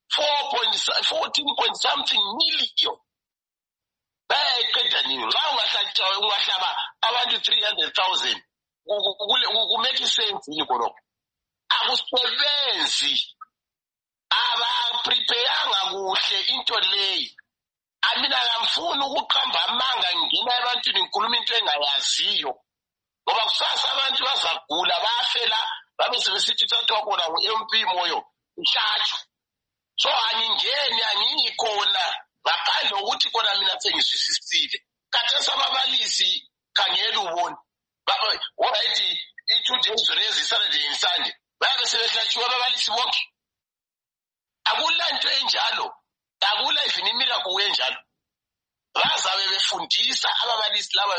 14 something million. Bayayiqeda nini? Nxa ungahlaba abantu 300,000 kumake sense yini khonokho? Akusebenzi. Abaprepeyanga kuhle into leyi. Mina ngifuna ukuqamba amanga ngina ebantwini ngikhuluma into engayaziyo. Ngoba kusasa abantu bazagula bafela babe sebesithi thathwa khona ngu-MP Moyo uhlatshwe. ngeni angini khona ngaphandle kokuthi khona mina sengizwisisile khathesi ababalisi khangela ubone orayithi i-2 days rest Saturday and Sunday bayabe sebehlatshiwe ababalisi bonke akula nto enjalo akula even imiracle enjalo bazabe befundisa ababalisi laba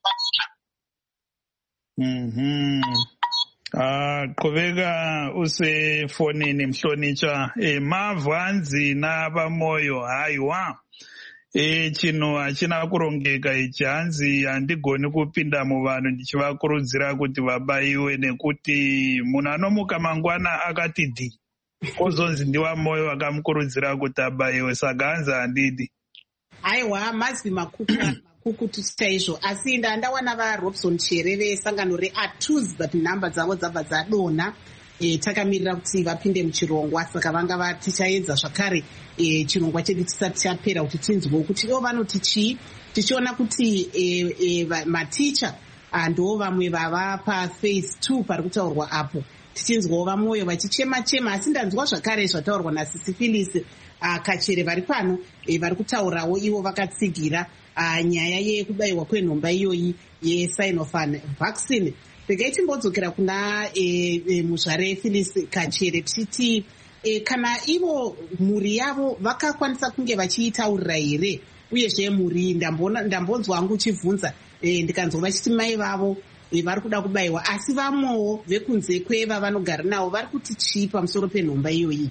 qhubeka usefonini Mhlonitsha mavanzi nabamoyo hayiwa chino hachina kurongeka ichi hanzi handigoni kupinda muvanhu ndichivakurudzira kuti vabaiwe nekuti munhu anomuka mangwana akati dhi kozonzi ndiwamoyo vakamukurudzira kuti abaiwe saka hanzi handidi. Aiwa mazvi makukutu chaizvo asi ndawana vaRobson Chere vesangano reATUZ but nhamba dzavo dzabva dzadonha. Takamirira kuti vapinde muchirongwa saka vanga tichaedza zvakare chirongwa chedu chisati chapera kuti tinzwewo kuti ivo vanoti chii tichiona kuti maticha ndo vamwe vava paphase 2 pari kutaurwa apo tichinzwawo vamoyo vachichema-chema asi ndanzwa zvakare zvataurwa naSisi Phyllis Kachere vari pano vari kutaurawo ivo vakatsigira nyaya yekubayiwa kwenhomba iyoyi yeSinopharm vaccine. Regai timbodzokera kuna muzvare Phyllis Kachere tichiti kana ivo mhuri yavo vakakwanisa kunge vachiitaurira here uyezve mhuri ndambonzwa hangu uchibvunza ndikanzwa vachiti mai vavo vari kuda kubayiwa asi vamwewo vekunze kweva vanogara navo vari kuti chii pamusoro penhomba iyoyi?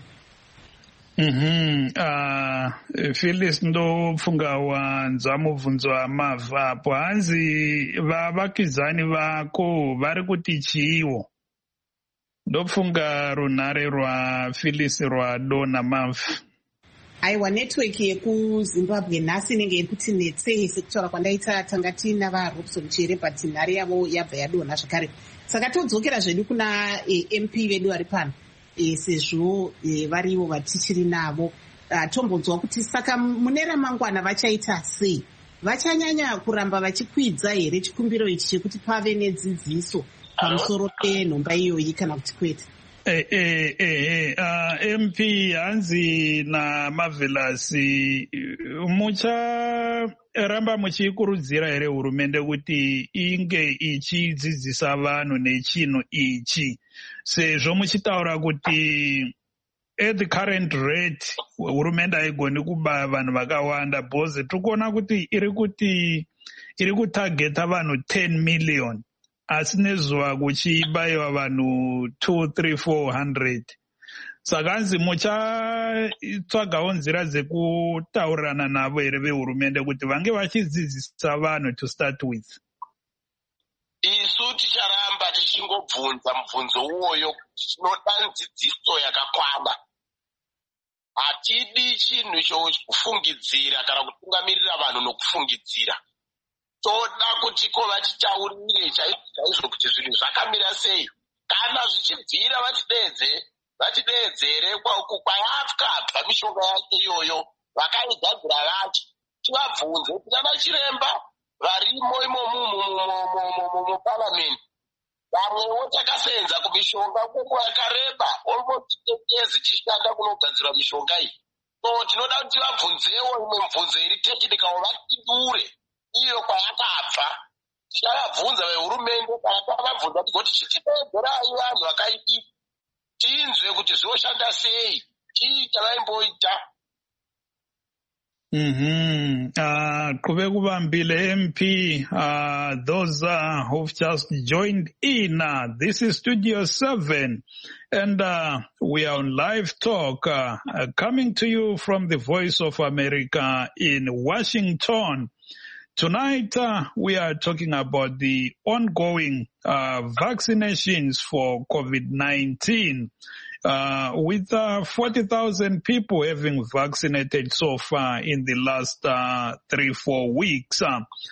Phyllis ndopfunga wanzwa mubvunzo amavha apo hanzi vavakidzani vako vari kuti chiiwo? Ndopfunga runhare rwaPhyllis rwadonha mavha. Aiwa netiweki yekuZimbabwe nhasi inenge iri kuti netsei sekutaura kwandaita tanga tiina vaRobson Chere but nhare yavo yabva yadonha zvakare. Saka todzokera zvedu kuna MP vedu vari pano sezvo varivo vatichiri navo. Tombonzwa kuti saka mune ramangwana vachaita sei? Vachanyanya kuramba vachikwidza here chikumbiro ichi chekuti pave nedzidziso pamusoro penhomba iyoyi kana kuti kwete? MP hanzi naMarvelous mucharamba muchikurudzira here hurumende kuti inge ichidzidzisa vanhu nechinhu ichi sezvo muchitaura kuti at the current rate hurumende haigoni kubaya vanhu vakawanda bhozi tiri kuona kuti iri kutageta vanhu 10 million asi nezuva kuchibayiwa vanhu 2, 3, 400. Saka hanzi muchatsvagawo nzira dzekutaurirana navo here vehurumende kuti vange vachidzidzisa vanhu to start with? Isu ticharamba tichingobvunza mubvunzo uwoyo kuti tinoda dzidziso yakakwana. Hatidi chinhu chokufungidzira kana kutungamirira vanhu nokufungidzira. Toda kuti vachitaurire chaizvo kuti zvinhu zvakamira sei. Kana zvichibvira vatideedzere kwayakabva mishonga yake iyoyo vakaigadzira vacho. Tivabvunze kuti ana chiremba varimo imomo muparliament vamwewo takasenza kumishonga kwenguva yakareba almost 10 years tichishanda kunogadzira mishonga iyi. So tinoda kuti vabvunzewo imwe mibvunzo iri technical vatidure iyo kwayakabva. Tichakabvunza vehurumende kana takabvunza tigoti chitibedzerai vanhu vakaidii tinzwe kuti zvoshanda sei chii chavaimboita. Kubekubambile MP, those who've just joined in, this is Studio 7 and we are on live talk coming to you from the Voice of America in Washington. Tonight we are talking about the ongoing vaccinations for COVID-19. With 40,000 people having vaccinated so far in the last 3-4 weeks.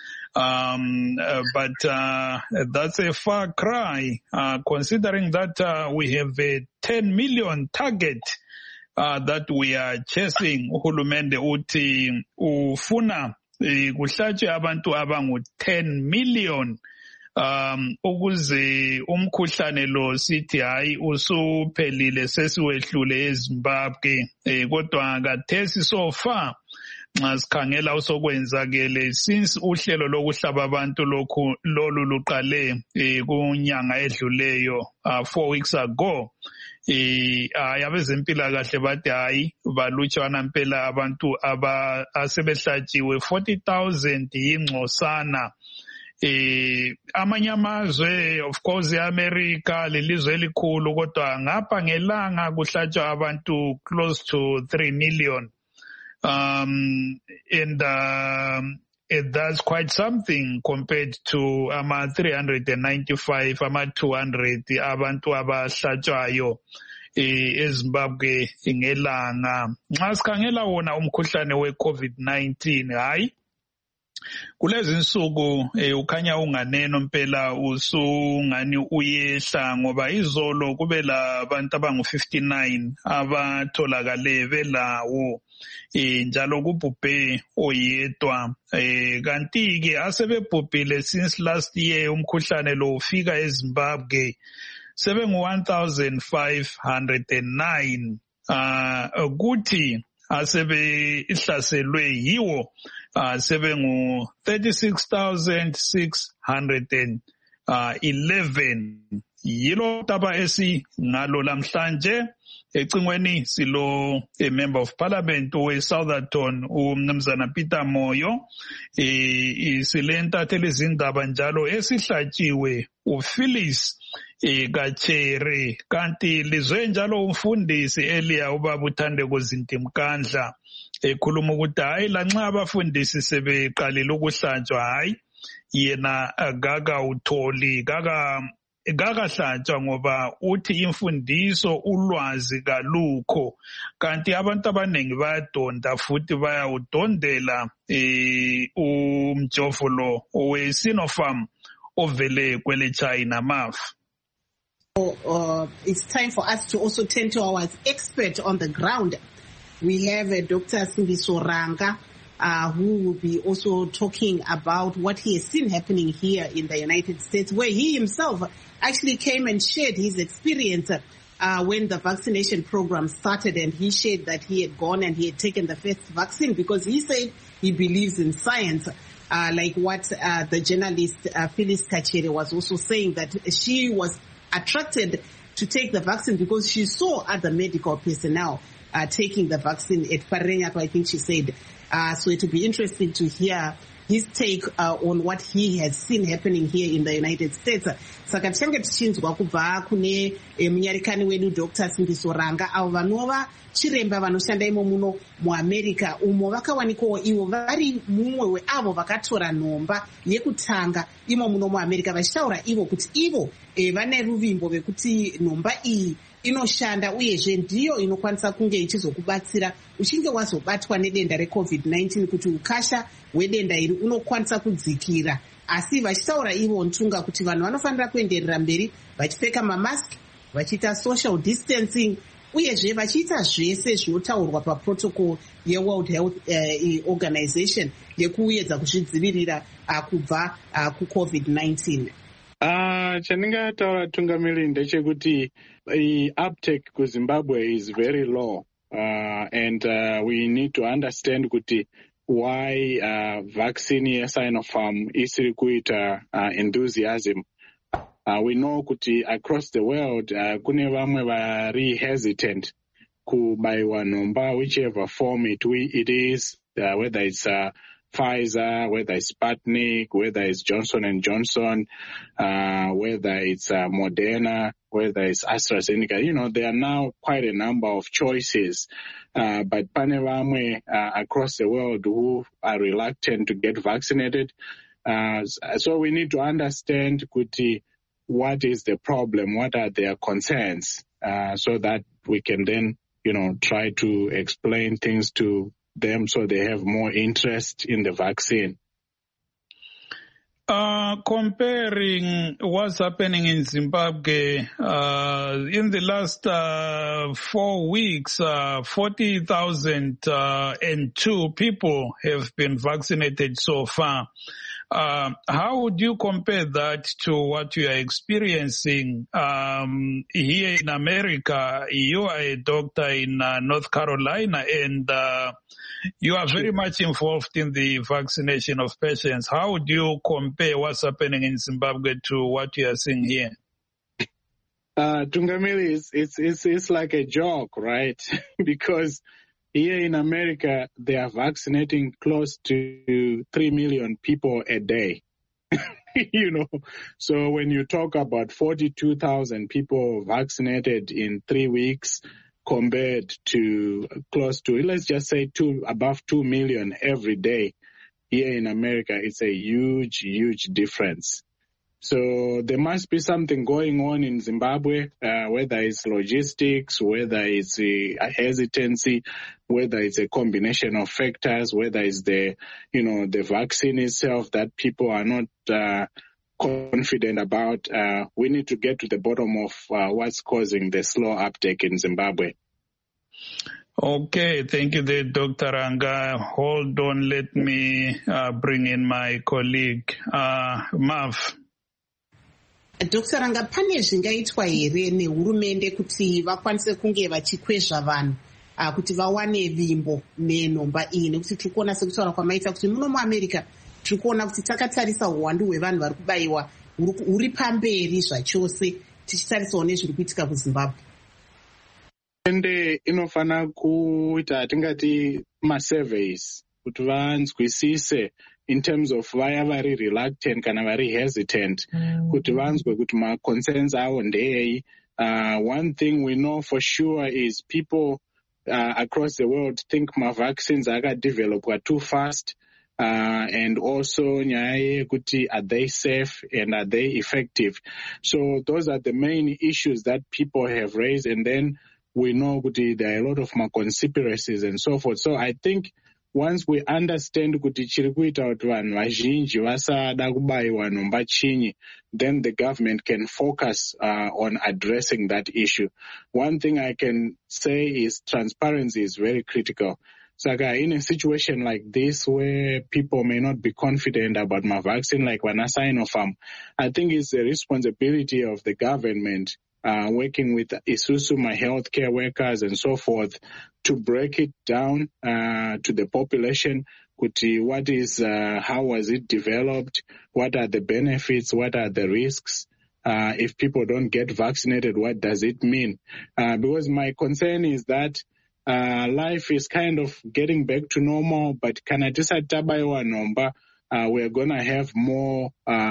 But that's a far cry, considering that we have a 10 million target that we are chasing. Uhulumende uti ufuna kuhlatshwe abantu abangu 10 million ukuze umkhuhlane lo sithi hayi usuphelile sesiwehlule eZimbabwe kodwa kathesi so far nxa sikhangela usokwenzakele since uhlelo lokuhlaba abantu lolu luqale kunyanga edluleyo 4 weeks ago abezempilakahle bathi hayi balutshwana mpela abantu asebehlatshiwe 40,000 yingcosana. Amanye amazwe of course eAmerica lilizwe elikhulu kodwa ngapha ngelanga kuhlatshwa abantu close to 3 million. And that's quite something compared to 395 200 abantu abahlatshwayo eZimbabwe ngelanga. Nxa sikhangela wona umkhuhlane we-COVID-19 hayi kulezi insuku ukhanya unganeno mpela usungani uyehla ngoba izolo kube labantu abangu-59 abatholakale belawo njalo kubhubhe oyedwa kanti-ke asebebhubhile since last year umkhuhlane lo ufika eZimbabwe sebengu-1,509 kuthi asebehlaselwe yiwo sebengu-36,611 yilo taba esingalo lamhlanje. Ecingweni silo member of parliament we-Southerton umnumzana Peter Moyo silentathela izindaba njalo esihlatshiwe uPhyllis Kachere kanti lizwe njalo umfundisi Elia ubaba uThandeko Zintimkandla ekhuluma ukuthi hayi lanxa abafundisi sebeqalile ukuhlatshwa hayi yena akakawutholi kakahlatshwa ngoba uthi imfundiso ulwazi kalukho kanti abantu abaningi bayadonda futhi bayawudondela umjovo lo owe-Sinopharm ovele kwele China MAF. It's time for us to also turn to our expert on the ground. We have Dr. Simbiso Ranga, who will be also talking about what he has seen happening here in the United States, where he himself actually came and shared his experience when the vaccination program started, and he shared that he had gone and he had taken the first vaccine because he said he believes in science, like what the journalist Phyllis Kachere was also saying, that she was attracted to take the vaccine because she saw other medical personnel taking the vaccine at Parenyato, I think she said. So it will be interesting to hear his take on what he has seen happening here in the United States. Saka tichange tichinzwa kubva kune munyarikani wedu Dr. Simbiso Ranga avo vanova chiremba vanoshanda imo muno muAmerica umo vakawanikwawo ivo vari mumwe weavo vakatora nhomba yekutanga imo muno muAmerica vachitaura ivo kuti ivo vane ruvimbo vekuti nhomba iyi inoshanda uyezve ndiyo inokwanisa kunge ichizokubatsira uchinge wazobatwa nedenda reCovid-19 kuti ukasha hwedenda iri unokwanisa kudzikira. Asi vachitaura ivo ntunga kuti vanhu vanofanira kuenderera mberi vachipfeka mamask, vachiita social distancing, uyezve vachiita zvese zvinotaurwa paprotocol yeWorld Health Organization yekuedza kuzvidzivirira kubva kuCovid-19. Chandingataura tungamiri ndechekuti uptake kuZimbabwe is very low, and we need to understand kuti why vaccine yeSinopharm isiri kuita enthusiasm. We know kuti across the world kune vamwe vari hesitant kubaiwa nhomba whichever form it is, whether it's Pfizer, whether it's Sputnik, whether it's Johnson & Johnson, whether it's Moderna, whether it's AstraZeneca. You know, there are now quite a number of choices. But pane vamwe across the world who are reluctant to get vaccinated. So we need to understand kuti what is the problem, what are their concerns, so that we can then, you know, try to explain things to them so they have more interest in the vaccine. Comparing what's happening in Zimbabwe, in the last 4 weeks, 40,002 people have been vaccinated so far. How would you compare that to what you are experiencing here in America? You are a doctor in North Carolina, and you are very much involved in the vaccination of patients. How would you compare what's happening in Zimbabwe to what you are seeing here? Tungamili, it's like a joke, right? Because here in America, they are vaccinating close to 3 million people a day. So when you talk about 42,000 people vaccinated in 3 weeks compared to close to, let's just say, above 2 million every day here in America, it's a huge, huge difference. So there must be something going on in Zimbabwe, whether it's logistics, whether it's a hesitancy, whether it's a combination of factors, whether it's the vaccine itself that people are not confident about. We need to get to the bottom of what's causing the slow uptake in Zimbabwe. Okay, thank you there, Dr. Ranga. Hold on, let me bring in my colleague, Mav. Dr. Ranga, pane zvingaitwa here nehurumende kuti vakwanise kunge vachikwezva vanhu kuti vawane vimbo nenhomba iyi, nekuti tiri kuona sekutaura kwamaita kuti muno muamerica tiri kuona kuti takatarisa uwandu hwevanhu vari kubayiwa huri pamberi zvachose tichitarisawo nezviri kuitika kuzimbabwe. Ende inofana kuita tingati masurveys kuti vanzwisise in terms of vaya vari reluctant kana vari hesitant kuti vanzwe kuti ma-concerns avo ndeyei. One thing we know for sure is people across the world think ma-vaccines akadevelopwa too fast, and also nyaya yekuti are they safe and are they effective. So those are the main issues that people have raised, and then we know kuti there are a lot of conspiracies and so forth. So I think once we understand kuti chiri kuita kuti vanhu vazhinji vasada kubayiwa nhomba chinyi, then the government can focus on addressing that issue. One thing I can say is transparency is very critical. Saka, in a situation like this where people may not be confident about my vaccine, like when I Sinopharm, I think it's the responsibility of the government working with Isuzu, my healthcare workers and so forth, to break it down to the population. What is, how was it developed? What are the benefits? What are the risks? If people don't get vaccinated, what does it mean? Because my concern is that life is kind of getting back to normal, but kanatisa tabayiwa nomba, we're gonna have more,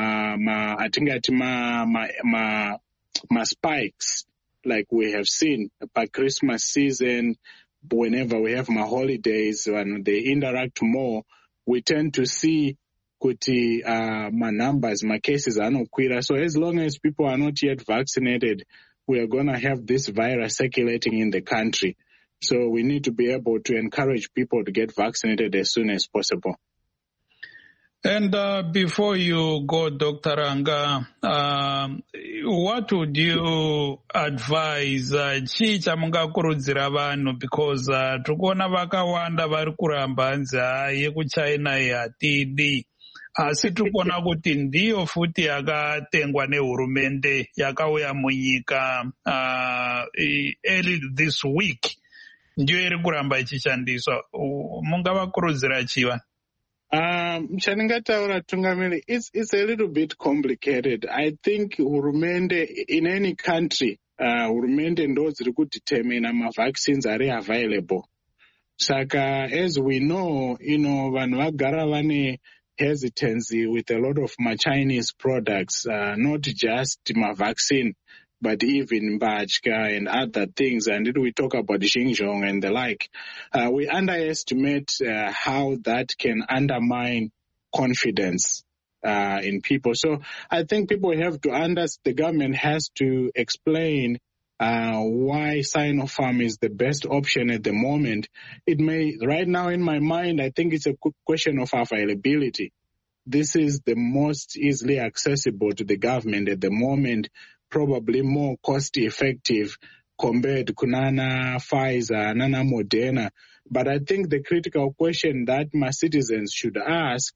spikes like we have seen by Christmas season. Whenever we have my holidays and they interact more, we tend to see kuti my numbers, my cases are not queer. So as long as people are not yet vaccinated, we are going to have this virus circulating in the country. So we need to be able to encourage people to get vaccinated as soon as possible. And before you go, Dr. Ranga, what would you advise chii chamungakurudzira vanhu, because tikuona vakawanda vari kuramba hanzi yekuchina hatidi, asi tikuona kuti ndiyo futi yakatengwa nehurumende yakauya munyika early this week, ndiyo iri kuramba ichishandiswa. Mungavakurudzira chiva? Chaningataura Tungamili, it's a little bit complicated. I think hurumende in any country, hurumende ndo dziri kudetermine ma-vaccines are available. Saka, as we know, vanhu vagara vane hesitancy with a lot of Chinese products, not just ma-vaccine, but even Mbachka and other things, and we talk about Xinjiang and the like. We underestimate how that can undermine confidence in people. So I think people have to understand, the government has to explain why Sinopharm is the best option at the moment. It may, right now in my mind, I think it's a question of availability. This is the most easily accessible to the government at the moment, probably more cost-effective compared to Nana Pfizer, Nana Moderna. But I think the critical question that my citizens should ask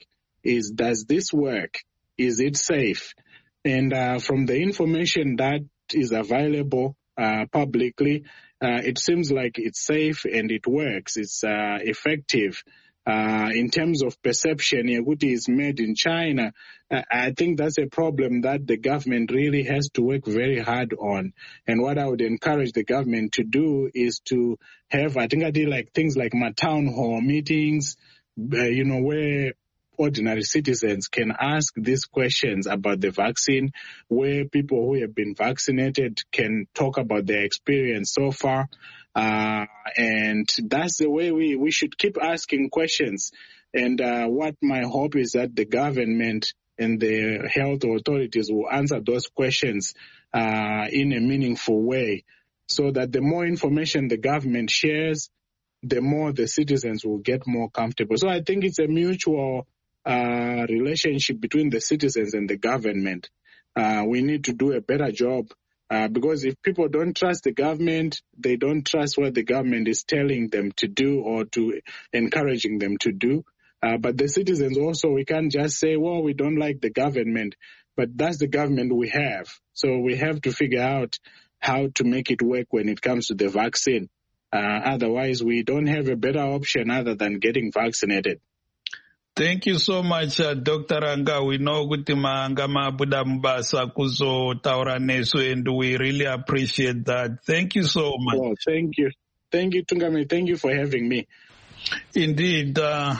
is, does this work? Is it safe? And from the information that is available publicly, it seems like it's safe and it works. It's effective. In terms of perception, Yaguti is made in China. I think that's a problem that the government really has to work very hard on. And what I would encourage the government to do is to have, I did like things like town hall meetings, where ordinary citizens can ask these questions about the vaccine, where people who have been vaccinated can talk about their experience so far. And that's the way we should keep asking questions. And what my hope is that the government and the health authorities will answer those questions in a meaningful way, so that the more information the government shares, the more the citizens will get more comfortable. So I think it's a mutual relationship between the citizens and the government. We need to do a better job, because if people don't trust the government, they don't trust what the government is telling them to do or to encouraging them to do. But the citizens also, we can't just say, well, we don't like the government, but that's the government we have. So we have to figure out how to make it work when it comes to the vaccine. Otherwise, we don't have a better option other than getting vaccinated. Thank you so much, Dr. Ranga. We know kuti maanga mabuda mbasa kuzotaura nesu, and we really appreciate that. Thank you so much. Oh, thank you. Thank you, Tungame. Thank you for having me. Indeed,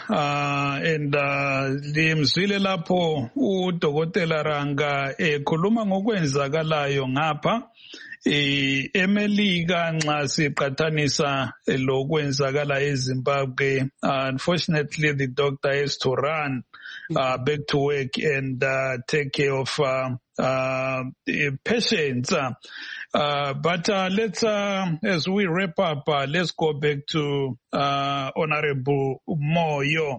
limzwile lapho uDokotela Ranga ekhuluma ngokwenzakalayo ngapha eMelika nxa siqathanisa lokwenzakala eZimbabwe. Unfortunately, the doctor has to run back to work and take care of patients. But let's, as we wrap up, let's go back to Honorable Moyo.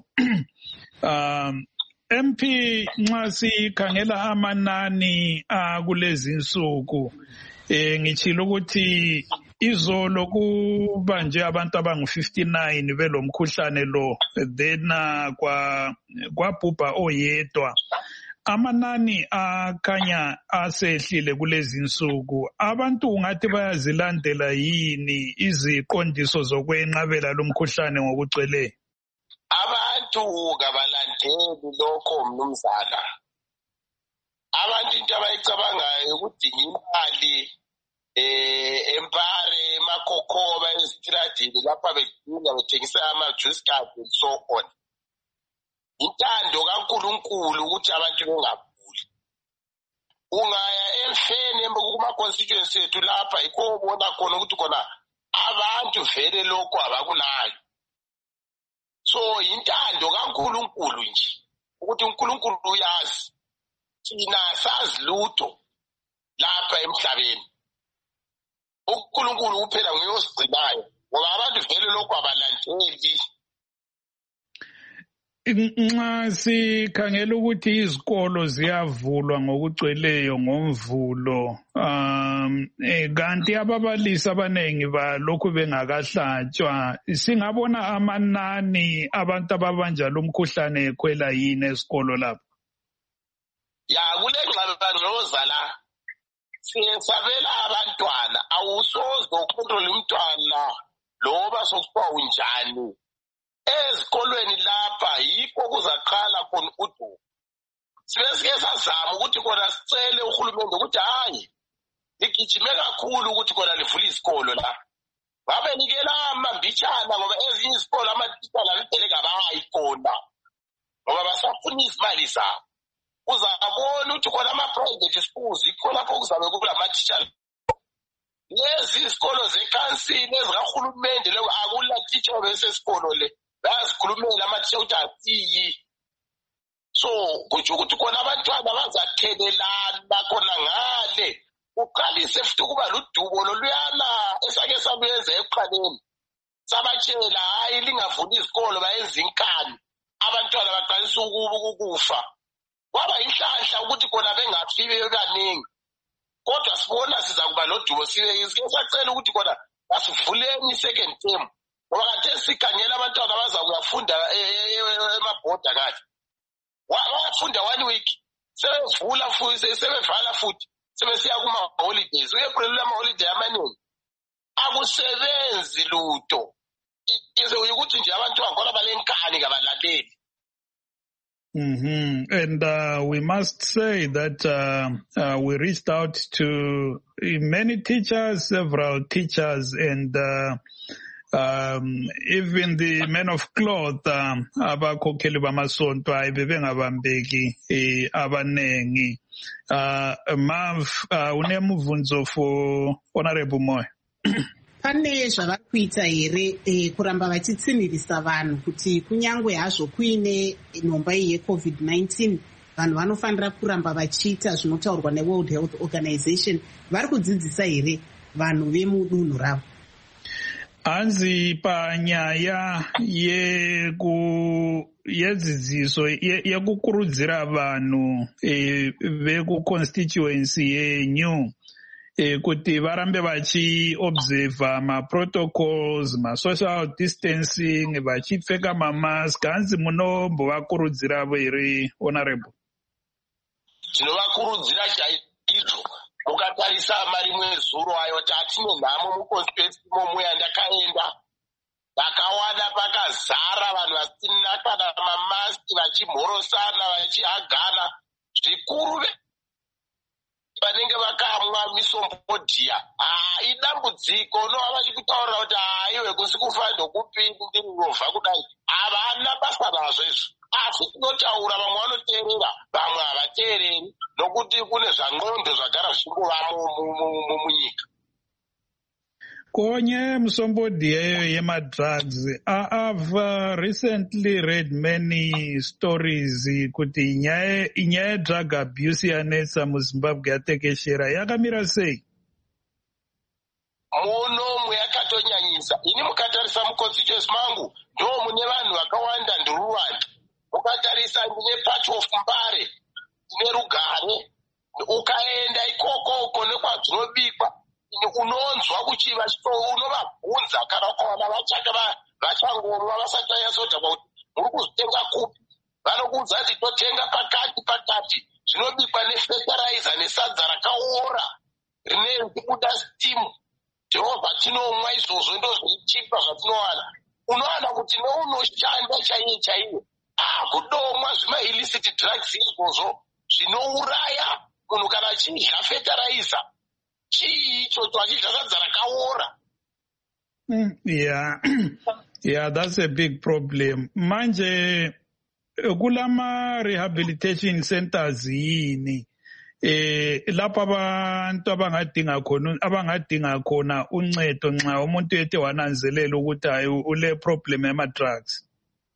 MP nxa sikhangela amanani kulezi insuku, ngitshilo ukuthi izolo kubanje abantu abangu-59 belomkhuhlane lo, then kwabhubha oyedwa. Amanani akhanya asehlile kulezi insuku. Abantu ungathi bayazilandela yini iziqondiso zokwenqabela lomkhuhlane ngokugcweleyo? Abantu kabalandeli lokho mnumzana. Abantu into abayicabangayo ukudinga imali empare emakhokoba ezitradini lapha bedinga bethengisa ama-juice card and so on. Intando kaNkulunkulu ukuthi abantu bengaguli. Ungaya emfeni kuma-constituency ethu lapha ikho ubona khona ukuthi khona abantu vele lokho abakulayo. So intando kaNkulunkulu nje ukuthi uNkulunkulu uyazi thina sazi lutho lapha emhlabeni. uNkulunkulu uphela nguye osigcinayo ngoba abantu vele lokho abalandeli. Nxa sikhangela ukuthi izikolo ziyavulwa ngokugcweleyo ngoMvulo, kanti ababalisi abanengi balokhu bengakahlatshwa, singabona amanani abantu ababanja lumkhuhlane ekhwela yini esikolo lapho? Ya kule ngxabangxoza la siyesabela abantwana, awusoze ukontrole umntwana loba sokuba unjani. Ezikolweni lapha yikho kuzaqala khona udumo. Sibesike sazama ukuthi khona sicele uhulumende ukuthi hayi ligijime kakhulu ukuthi khona livule izikolo la. Ngabe nikela amambitshana ngoba ezinye izikolo amatitshala libheleka abayi khona ngoba basafuna izimali zabo. Uzabona ukuthi khona ama-private schools yikho lapho kuzabe kulamatitshala. Lezi izikolo zekansini ezikahulumende leyo akula teacher besesikolo le. Bayazikhulumela amathisha ukuthi asiyi. So kutsho ukuthi khona abantwana bazathelelana khona ngale. Uqalise futhi ukuba ludubo loluyana esake sabuyenza ekuqaleni. Sabatshela hayi lingavuli izikolo bayenza inkani. Abantwana baqalisa ukufa. Kwaba inhlanhla ukuthi khona bengafi bebaningi. Kodwa sibona sizakuba lodubo sike sacela ukuthi khona basivuleni i-second term. Ngoba kade sikhangela abantwana abazakuyafunda emabhoda kahle. wafunda 1 week sebevala futhi sebesiya kuma-holidays uyeprelula ama-holiday amaningi akusebenzi lutho ukuthi nje abantu bakhona balenkani kabalaleli. And we must say that we reached out to many teachers, several teachers, and even the men of cloth, abakhokheli bamasonto ayebebengabambeki abanengi. Mav, unemuvunzo for Honorable Moyo. Pane zvavari kuita here kuramba vachitsinirisa vanhu kuti kunyangwe hazvo kuine nhomba iyi yeCovid-19 vanhu vanofanira kuramba vachiita zvinotaurwa neWorld Health Organization. Vari kudzidzisa here vanhu vemudunhu ravo? Hanzi panyaya yedzidziso yekukurudzira vanhu vekuconstituency yenyu kuti varambe vachiobserva ma-protocols, ma-social distancing, vachipfeka mamask. Hanzi munombovakurudziravo here, Honorable? Tinovakurudzira chaizvo. Mukatarisa marimwe zuro ayo tatine nhamo muconstituency momwe yandakaenda vakawana pakazara vanhu vasina kana mamaski vachimhorosana vachihagana zvikuru vanenge vakamwa misombodhiya. Idambudziko unova vachikutaurira kuti iwe kusi kufanirwa kupindi ndirovha kudai. Havana basa nazvo izvo. Asi tinotaura vamwe vanoteerera vamwe havateereri nokuti kune zvandxondo zvagara zvichingova munyika. Konye musombodhiya iyoyo yemadrugs, I've recently read many stories kuti nyaya yedrug abuse yanetsa muZimbabwe yatekeshera. Yakamira sei? Muno muyakatonyanyisa. Ini mukatarisa muconstituency mangu ndo mune vanhu vakawanda nduruwani. Mukatarisa ndine part of Mbare, ndine Rugare, ukaenda ikoko nekwazvinobikwa unonzwa kuchiva unovabvunza kana ukaona vachangomwa vasati vanyatsoita kuti muri kuzvitenga kupi. Vanokuudza kuti totenga pakati zvinobikwa nefertilizer nesadza rakaora rine kubuda steam. Jehovha tinomwa izvozvo ndozvichipa zvatinowana. Unowana kuti neunoshanda chaiye kudomwa zvima-illicit drugs izvozvo zvinouraya munhu kana achidya fertilizer. Chii ichocho achidya sadza rakaora? Yeah, that's a big problem. Manje kulama rehabilitation centers yini lapha abantu abangadinga khona uncedo nxa umuntu ethe wananzelela ukuthi hayi ule problem yama drugs?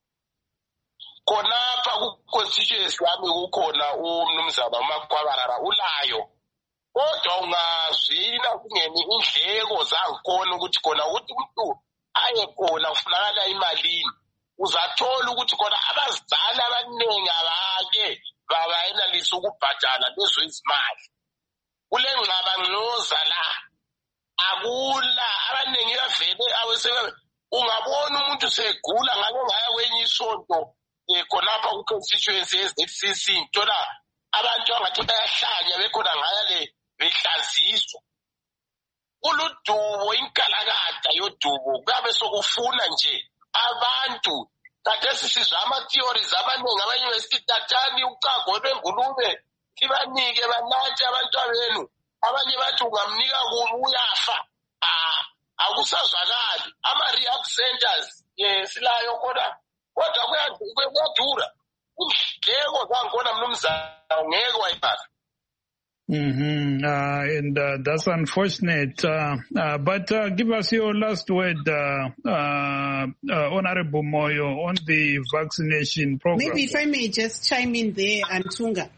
Konapha ku-constituency yami kukhona umnumzana uMakhwabarara ulayo. Kodwa ungazwina kungeni indleko zangikhona ukuthi khona ukuthi umuntu aye khona kufunakala imalini. Uzathola ukuthi khona abazali abaningi abake bayenelisa ukubhadala lezo izimali. Kule ngxabangxoza la akula abaningi bavele ungabona umuntu segula ngake ngaya kwenye isonto khonapha ku-constituency ye-ZCC ntona abantu angathi bayahlanya bekhona ngaya le behlanziswa. Uludubo inkalakada yodubo kuyabe sokufuna nje abantu khathesi sizwa ama-theories abaningi abanye besithi tatani ucago lwengulube libanike banathe abantwabenu. Abanye bathi ungamnika kubi uyafa. Akusazwakali. Ama-rehab centers silayo khona kodwa kuyadura. Indleko zangikhona mnumzana ngeke wayiphatha. And that's unfortunate. But give us your last word, Honorable Moyo, on the vaccination program. Maybe if I may just chime in there, Antunga.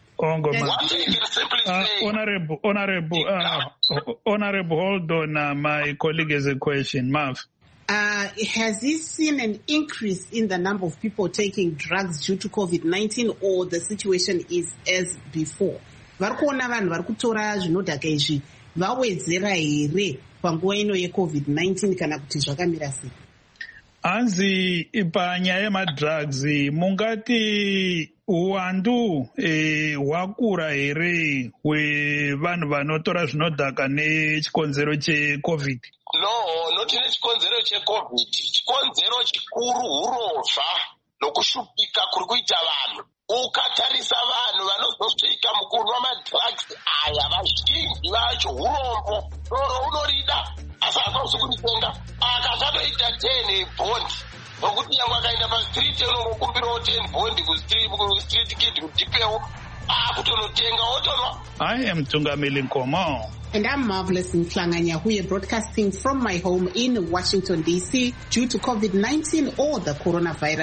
Honorable, hold on. My colleague has a question. Mav. Has he seen an increase in the number of people taking drugs due to COVID-19, or the situation is as before? Vari kuona vanhu vari kutora zvinodhaka izvi vawedzera here panguva ino yeCovid-19 kana kuti zvakamira sei? Hanzi panyaya yemadrugs mungati uwandu hwakura here hwevanhu vanotora zvinodhaka nechikonzero cheCovid? No, noti nechikonzero cheCovid. Chikonzero chikuru urova nokushupika kuri kuita vanhu. Ukatarisa vanhu vanozosvika mukunwa madrugs aya vazhinji vacho urombo. Doro unorida asi akausi kuritenga. Akasatoita 10 bhondi. Nokuti yangu akaenda pastreet unongokumbirawo 10 bhondi kustreet kid kuti ipewo. Kutonotenga wotonwa. I am Tungamili Nkomo. And I'm Marvelous Mhlanga Nyahuye, broadcasting from my home in Washington, D.C. due to COVID-19 or the coronavirus.